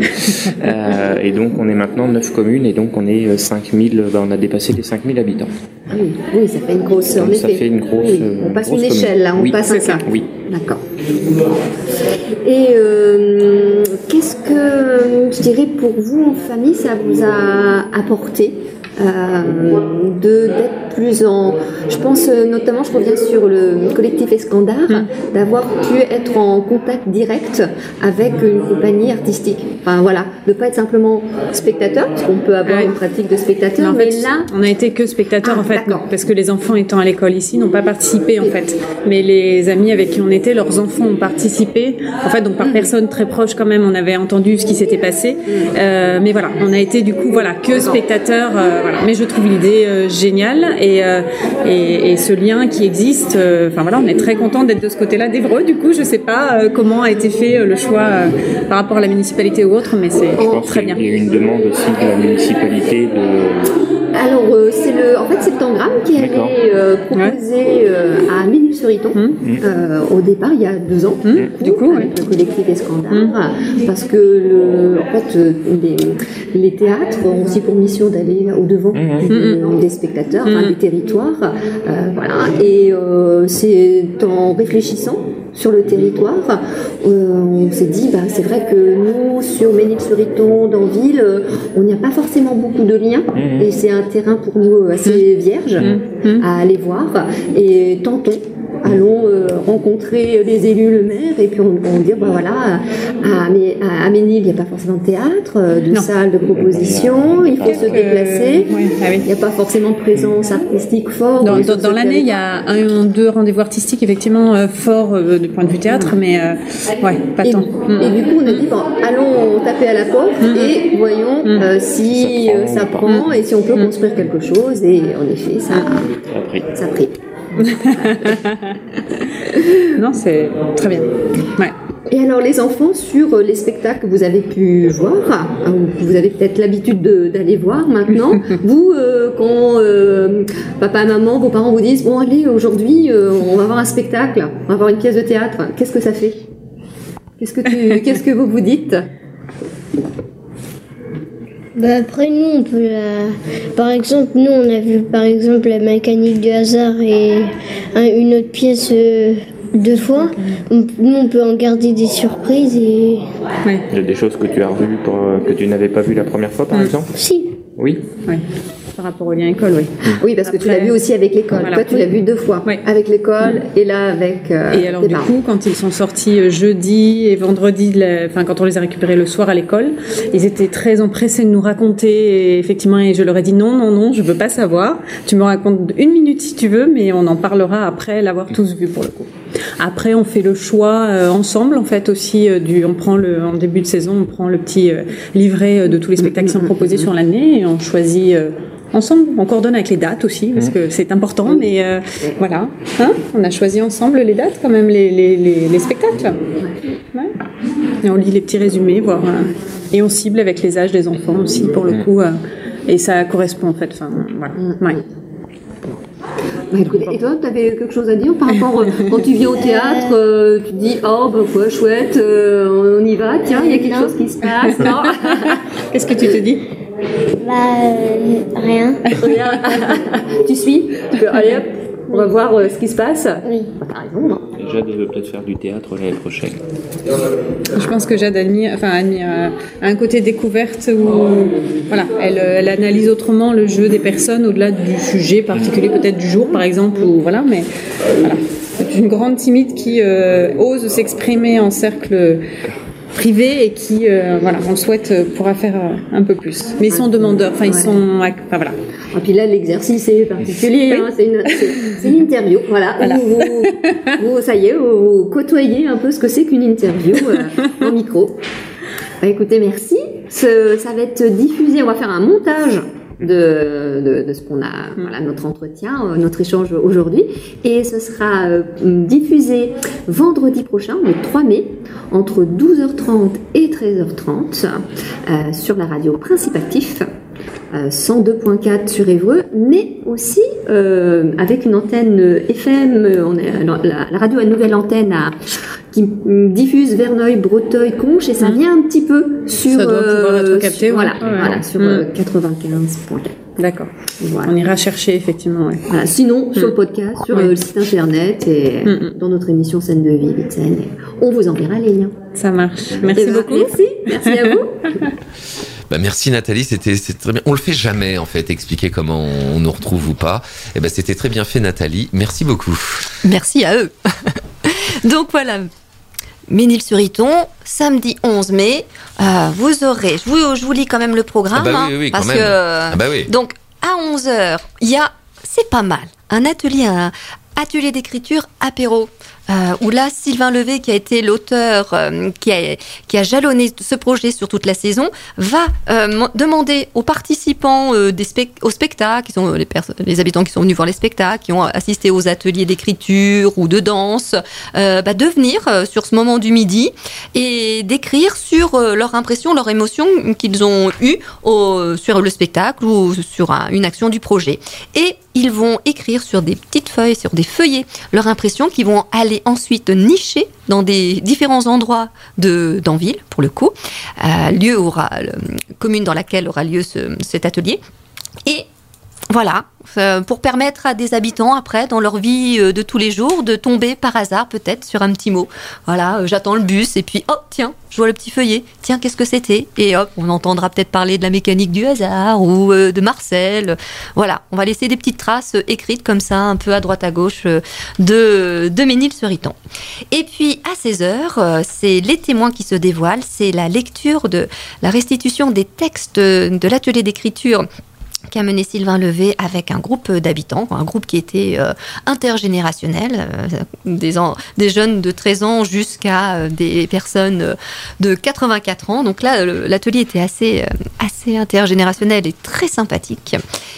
euh, et donc on est maintenant neuf communes, et donc on est cinq mille, bah, on a dépassé les cinq mille habitants. Oui, oui, ça fait une grosse, donc en ça effet. fait une grosse, oui, on passe grosse une commune. échelle, là, on oui, passe un cap. Oui. D'accord. Et euh, qu'est-ce que, je dirais, pour vous en famille, ça vous a apporté euh, de d'être plus en, je pense notamment, je reviens sur le collectif Escandar, mmh. d'avoir pu être en contact direct avec une compagnie artistique. Enfin voilà, de pas être simplement spectateur, parce qu'on peut avoir ouais. une pratique de spectateur, mais, mais fait, là, on a été que spectateurs ah, en fait, non, parce que les enfants étant à l'école ici n'ont pas participé en fait, mais les amis avec qui on était, leurs enfants ont participé. En fait, donc par mmh. personne très proche quand même, on avait entendu ce qui s'était passé, mmh. euh, mais voilà, on a été du coup voilà que spectateurs. Euh, voilà. Mais je trouve l'idée euh, géniale et, euh, et, et ce lien qui existe. Euh, enfin voilà, on est très content d'être de ce côté-là d'Évreux. Du coup, je sais pas euh, comment a été fait euh, le choix euh, par rapport à la municipalité ou autre, mais c'est très bien. Il y a eu une demande aussi de la municipalité de... Alors, euh, c'est le, en fait, c'est le Tangram qui avait euh, proposé euh, à Ménil-sur-Iton mmh. euh, au départ, il y a deux ans, mmh. du coup, avec ouais. le collectif Escandard, mmh. parce que le, en fait, les, les théâtres ont aussi pour mission d'aller au-devant mmh. des, des spectateurs, mmh. enfin, des territoires, euh, voilà, et euh, c'est en réfléchissant sur le territoire, euh, on s'est dit, bah, c'est vrai que nous, sur Ménil-sur-Iton, dans Ville, euh, on n'y a pas forcément beaucoup de liens, mmh. et c'est un terrain pour nous assez vierge mmh. à aller voir, et tentons. Allons euh, rencontrer les élus, le maire, et puis on, on dit, bah voilà, à, à, à Ménil, il n'y a pas forcément de théâtre, de non. salle de proposition, il faut se déplacer, euh, ouais, ah oui. il n'y a pas forcément de présence artistique forte. Dans, dans, dans l'année, il y a un ou deux rendez-vous artistiques, effectivement, euh, forts euh, du point de vue théâtre, mmh. mais euh, ouais, pas et, tant. Mmh. Et du coup, on a dit, bon, allons taper à la porte mmh. et voyons mmh. euh, si ça prend, ça prend mmh. et si on peut mmh. construire quelque chose, et en effet, ça, ça a pris. Ça a pris. Non, c'est très bien. Ouais. Et alors les enfants, sur les spectacles que vous avez pu voir, ou vous avez peut-être l'habitude de, d'aller voir maintenant, vous, euh, quand euh, papa et maman, vos parents vous disent, bon allez, aujourd'hui, euh, on va voir un spectacle, on va voir une pièce de théâtre, qu'est-ce que ça fait ? Qu'est-ce que, tu, qu'est-ce que vous vous dites ? Bah après nous on peut la... par exemple nous on a vu par exemple la mécanique du hasard et un, une autre pièce euh, deux fois. On, nous on peut en garder des surprises et ouais. Il y a des choses que tu as revues pour, que tu n'avais pas vues la première fois par mmh. exemple. Si. Oui. Ouais. Par rapport au lien école, oui. Mmh. Oui, parce que Après, tu l'as vu aussi avec l'école. Voilà. Toi, tu l'as vu deux fois. Oui. Avec l'école mmh. et là avec. Euh, et alors, du parents. coup, quand ils sont sortis jeudi et vendredi, la... enfin, quand on les a récupérés le soir à l'école, ils étaient très empressés de nous raconter. Et effectivement, et je leur ai dit non, non, non, je veux pas savoir. Tu me racontes une minute si tu veux, mais on en parlera après l'avoir tous vu pour le coup. Après, on fait le choix euh, ensemble, en fait, aussi. Euh, du, on prend le, en début de saison, on prend le petit euh, livret euh, de tous les spectacles qui sont proposés sur l'année et on choisit. Euh, Ensemble, on coordonne avec les dates aussi, parce que c'est important, mais euh, voilà. Hein, on a choisi ensemble les dates, quand même, les, les, les, les spectacles. Ouais. Et on lit les petits résumés, voir, euh, et on cible avec les âges des enfants aussi, pour le coup. Euh, et ça correspond, en fait. Enfin, voilà. Ouais. Bah, écoute, et toi, tu avais quelque chose à dire par rapport, euh, quand tu viens au théâtre, euh, tu te dis, oh, bah quoi, chouette, euh, on y va, tiens, il y a quelque chose qui se passe, non? Qu'est-ce que tu te dis? Bah, euh, rien. Rien. Tu suis? Tu peux, allez hop, on va voir euh, ce qui se passe. Oui. Bah, t'as raison, non? Jade veut peut-être faire du théâtre l'année prochaine. Je pense que Jade admire, enfin, admire euh, un côté découverte où, voilà, elle, elle analyse autrement le jeu des personnes au-delà du sujet particulier, peut-être du jour, par exemple, ou voilà, mais voilà. C'est une grande timide qui euh, ose s'exprimer en cercle privé et qui, euh, voilà, on le souhaite, pourra faire euh, un peu plus. Mais ils sont demandeurs, enfin, ils sont, enfin, voilà. Et puis là, l'exercice est particulier, oui. hein, c'est, une, c'est, c'est une interview, voilà. voilà. Vous, vous, vous, ça y est, vous, vous côtoyez un peu ce que c'est qu'une interview euh, en micro. Bah, écoutez, merci. Ce, ça va être diffusé, on va faire un montage de, de, de ce qu'on a, voilà, notre entretien, euh, notre échange aujourd'hui. Et ce sera euh, diffusé vendredi prochain, le trois mai, entre douze heures trente et treize heures trente, euh, sur la radio Principe Actif. Euh, cent deux virgule quatre sur Évreux, mais aussi euh, avec une antenne F M. On est, la, la radio a une nouvelle antenne à, qui diffuse Verneuil, Breteuil, Conches, et ça vient un petit peu sur. Ça doit pouvoir être capté, sur, ouais. Voilà, ouais. voilà, sur mmh. euh, quatre-vingt-quinze virgule quatre. D'accord. Voilà. On ira chercher effectivement. Ouais. Voilà. Sinon, mmh. sur le podcast, sur ouais. euh, le site internet et mmh. dans notre émission Scène de vie, Vite Scène, on vous enverra les liens. Ça marche. Merci beaucoup. Merci. Merci à vous. Bah merci Nathalie, c'était, c'était très bien. On le fait jamais en fait, expliquer comment on nous retrouve ou pas. Et ben c'était très bien fait Nathalie. Merci beaucoup. Merci à eux. Donc voilà, Ménil-sur-Iton, samedi onze mai. Euh, vous aurez, je vous, je vous lis quand même le programme, ah bah oui, oui, hein, parce quand même. que ah bah oui. donc à onze heures, il y a, c'est pas mal, un atelier, un atelier d'écriture apéro. Euh, où là, Sylvain Levé, qui a été l'auteur, euh, qui, a, qui a jalonné ce projet sur toute la saison, va euh, demander aux participants euh, des spec- au spectacle, qui sont les, pers- les habitants qui sont venus voir les spectacles, qui ont assisté aux ateliers d'écriture ou de danse, euh, bah, de venir euh, sur ce moment du midi et d'écrire sur euh, leur impression, leur émotion qu'ils ont eue au, sur le spectacle ou sur un, une action du projet. Et ils vont écrire sur des petites feuilles, sur des feuillets, leur impression qui vont aller ensuite nicher dans des différents endroits de d'Anville, pour le coup, euh, lieu aura, euh, commune dans laquelle aura lieu ce, cet atelier. Et voilà, euh, pour permettre à des habitants, après, dans leur vie euh, de tous les jours, de tomber par hasard, peut-être, sur un petit mot. Voilà, euh, j'attends le bus, et puis, oh, tiens, je vois le petit feuillet. Tiens, qu'est-ce que c'était ? Et hop, on entendra peut-être parler de la mécanique du hasard, ou euh, de Marcel. Voilà, on va laisser des petites traces euh, écrites, comme ça, un peu à droite à gauche, euh, de, de Ménil-sur-Iton. Et puis, à seize heures, euh, c'est les témoins qui se dévoilent, c'est la lecture de la restitution des textes de l'atelier d'écriture qu'a mené Sylvain Levé avec un groupe d'habitants, un groupe qui était euh, intergénérationnel, euh, des, en, des jeunes de treize ans jusqu'à euh, des personnes euh, de quatre-vingt-quatre ans. Donc là, le, l'atelier était assez, euh, assez intergénérationnel et très sympathique.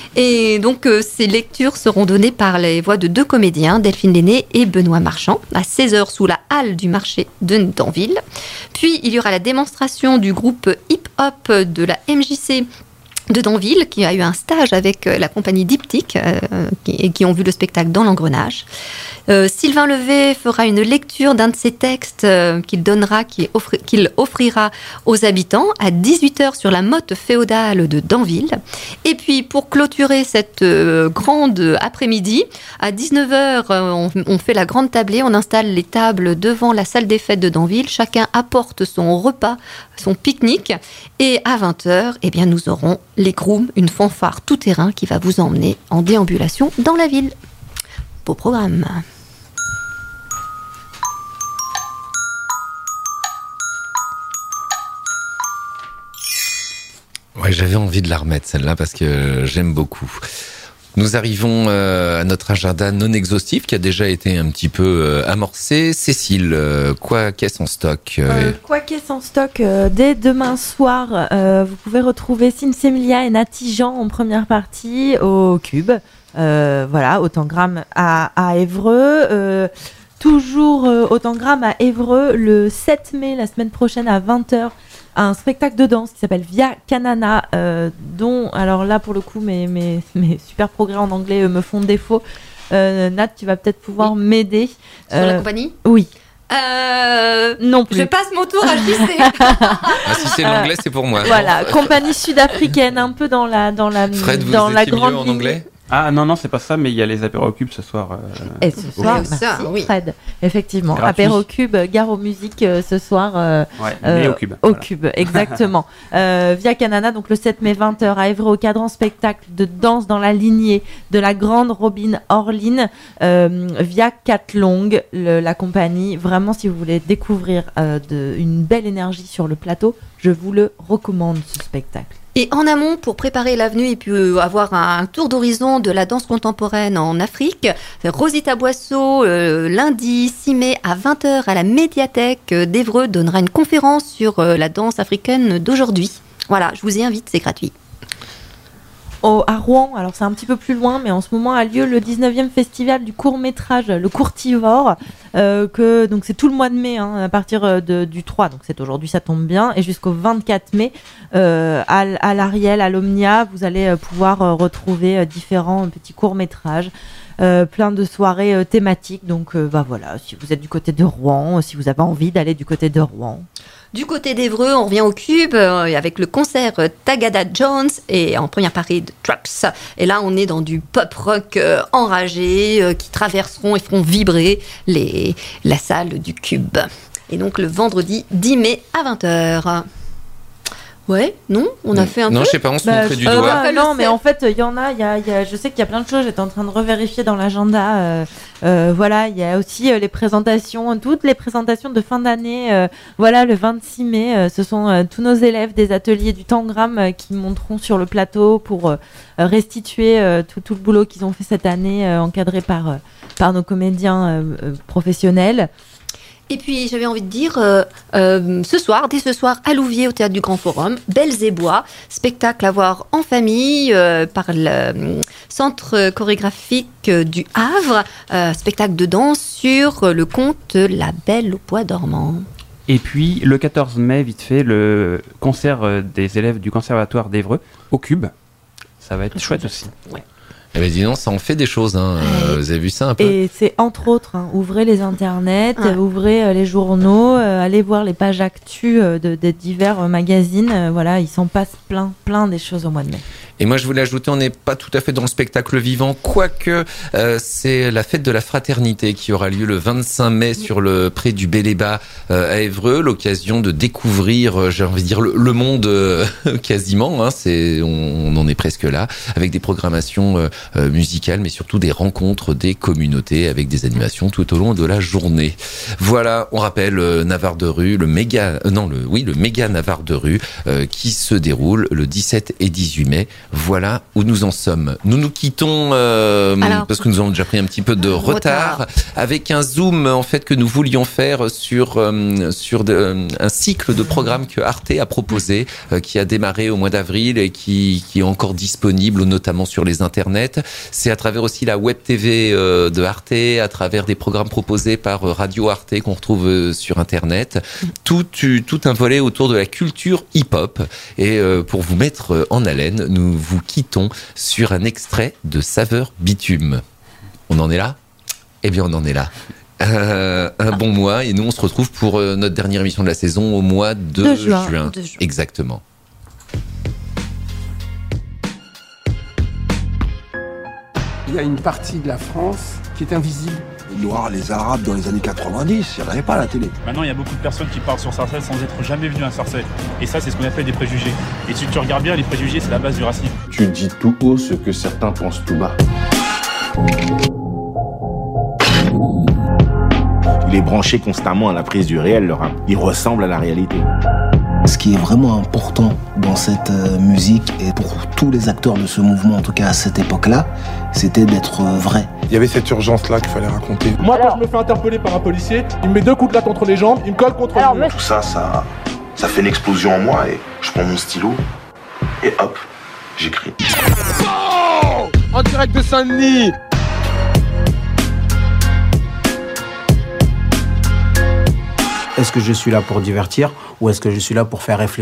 Et donc, euh, ces lectures seront données par les voix de deux comédiens, Delphine Lenné et Benoît Marchand, à seize heures sous la halle du marché de Danville. Puis, il y aura la démonstration du groupe hip-hop de la M J C de Danville, qui a eu un stage avec la compagnie Diptyque, euh, et qui ont vu le spectacle dans l'engrenage. Euh, Sylvain Levé fera une lecture d'un de ses textes euh, qu'il donnera, qu'il, offri- qu'il offrira aux habitants à dix-huit heures sur la motte féodale de Danville. Et puis, pour clôturer cette euh, grande après-midi, à dix-neuf heures, euh, on, on fait la grande tablée, on installe les tables devant la salle des fêtes de Danville. Chacun apporte son repas, son pique-nique. Et à vingt heures, eh bien, nous aurons les grooms, une fanfare tout-terrain qui va vous emmener en déambulation dans la ville. Beau programme. Ouais, j'avais envie de la remettre celle-là parce que j'aime beaucoup. Nous arrivons euh, à notre agenda non exhaustif qui a déjà été un petit peu euh, amorcé. Cécile, euh, quoi qu'est-ce en stock euh, euh, Quoi qu'est-ce en stock euh, dès demain soir, euh, vous pouvez retrouver Sinsemilia et Nati Jean en première partie au Cube. Euh, voilà, au Tangram à, à Évreux. Euh, toujours euh, au Tangram à Évreux le sept mai, la semaine prochaine à vingt heures. Un spectacle de danse qui s'appelle Via Canana, euh, dont, alors là pour le coup, mes, mes, mes super progrès en anglais euh, me font défaut. Euh, Nat, tu vas peut-être pouvoir oui. m'aider. Sur euh, la compagnie ? Oui. Euh, non plus. Je passe mon tour à J C. Ah, si c'est l'anglais, c'est pour moi. Voilà, compagnie sud-africaine, un peu dans la dans la Fred, vous dans la étiez grande mieux en anglais ? Ah non, non, c'est pas ça, mais il y a les apéros cubes ce soir. Euh, Et ce soir, merci, ça, oui. Fred. Effectivement, apéro cube, gare aux musiques euh, ce soir. Euh, ouais, mais euh, au cube. Au voilà. cube, exactement. euh, Via Canana, donc le sept mai vingt heures à Évreux, au cadran spectacle de danse dans la lignée de la grande Robin Orline, euh, via Catlong, le, la compagnie. Vraiment, si vous voulez découvrir euh, de, une belle énergie sur le plateau, je vous le recommande, ce spectacle. Et en amont, pour préparer l'avenue et puis euh, avoir un tour d'horizon de la danse contemporaine en Afrique, Rosita Boisseau, euh, lundi six mai à vingt heures à la médiathèque d'Évreux, donnera une conférence sur euh, la danse africaine d'aujourd'hui. Voilà, je vous y invite, c'est gratuit. Au, à Rouen, alors c'est un petit peu plus loin, mais en ce moment a lieu le dix-neuvième festival du court-métrage, le Courtivore, euh, que, donc c'est tout le mois de mai, hein, à partir de, du trois, donc c'est aujourd'hui, ça tombe bien, et jusqu'au vingt-quatre mai, euh, à, à l'Ariel, à l'Omnia, vous allez pouvoir euh, retrouver euh, différents petits courts-métrages, euh, plein de soirées euh, thématiques, donc euh, bah voilà, si vous êtes du côté de Rouen, si vous avez envie d'aller du côté de Rouen. Du côté d'Évreux, on revient au Cube euh, avec le concert euh, Tagada Jones et en première partie de Trucks. Et là, on est dans du pop-rock euh, enragé euh, qui traverseront et feront vibrer les, la salle du Cube. Et donc le vendredi dix mai à vingt heures. Ouais, non, on a fait un non, peu. je sais pas, on se Bah, montrait du euh, doigt. ouais, non, mais en fait, il y en a, il y a, il y a, je sais qu'il y a plein de choses. J'étais en train de revérifier dans l'agenda. Euh, euh, voilà, il y a aussi euh, les présentations, toutes les présentations de fin d'année. Euh, voilà, le vingt-six mai, euh, ce sont euh, tous nos élèves des ateliers du Tangram euh, qui monteront sur le plateau pour euh, restituer euh, tout, tout le boulot qu'ils ont fait cette année, euh, encadré par, euh, par nos comédiens euh, euh, professionnels. Et puis j'avais envie de dire, euh, euh, ce soir, dès ce soir, à Louviers, au Théâtre du Grand Forum, Belles et Bois, spectacle à voir en famille euh, par le euh, Centre chorégraphique du Havre, euh, spectacle de danse sur le conte La Belle au bois dormant. Et puis le quatorze mai, vite fait, le concert des élèves du Conservatoire d'Évreux au Cube. Ça va être chouette aussi. Ouais. Eh ben dis donc, ça en fait des choses, hein. Euh, vous avez vu ça un peu? Et c'est entre autres, hein, ouvrez les internets, Ouais. ouvrez euh, les journaux, euh, allez voir les pages actu euh, de, de divers euh, magazines. Euh, voilà, il s'en passe plein, plein des choses au mois de mai. Et moi, je voulais ajouter, on n'est pas tout à fait dans le spectacle vivant, quoique euh, c'est la fête de la fraternité qui aura lieu le vingt-cinq mai sur le pré du Bélébat euh, à Évreux, l'occasion de découvrir, euh, j'ai envie de dire, le, le monde euh, quasiment. Hein, c'est, on, on en est presque là, avec des programmations euh, euh, musicales, mais surtout des rencontres des communautés avec des animations tout au long de la journée. Voilà, on rappelle euh, Navarre de Rue, le méga, euh, non, le, oui, le méga Navarre de Rue euh, qui se déroule le dix-sept et dix-huit mai. Voilà où nous en sommes. Nous nous quittons euh, Alors, parce que nous avons déjà pris un petit peu de retard, retard. avec un zoom en fait que nous voulions faire sur euh, sur de, euh, un cycle de programmes que Arte a proposé, euh, qui a démarré au mois d'avril et qui qui est encore disponible notamment sur les internets. C'est à travers aussi la web T V euh, de Arte, à travers des programmes proposés par euh, Radio Arte qu'on retrouve euh, sur internet. Tout tout un volet autour de la culture hip-hop. Et euh, pour vous mettre en haleine, nous vous quittons sur un extrait de Saveur Bitume. On en est là ? Eh bien, on en est là. Euh, un bon mois, et nous, on se retrouve pour euh, notre dernière émission de la saison au mois de, De juin. juin. De juin. Exactement. Il y a une partie de la France qui est invisible. Les Noirs, les Arabes dans les années quatre-vingt-dix, il n'y en avait pas à la télé. Maintenant, il y a beaucoup de personnes qui parlent sur Sarcelles sans être jamais venues à Sarcelles. Et ça, c'est ce qu'on appelle des préjugés. Et si tu regardes bien, les préjugés, c'est la base du racisme. Tu dis tout haut ce que certains pensent tout bas. Il est branché constamment à la prise du réel, le rap. Il ressemble à la réalité. Ce qui est vraiment important dans cette euh, musique, et pour tous les acteurs de ce mouvement, en tout cas à cette époque-là, c'était d'être euh, vrai. Il y avait cette urgence-là qu'il fallait raconter. Moi, quand je me fais interpeller par un policier, il me met deux coups de latte entre les jambes, il me colle contre le mur. Tout ça, ça, ça fait une explosion en moi et je prends mon stylo et hop, j'écris. Oh, en direct de Saint-Denis. Est-ce que je suis là pour divertir ou est-ce que je suis là pour faire réfléchir ?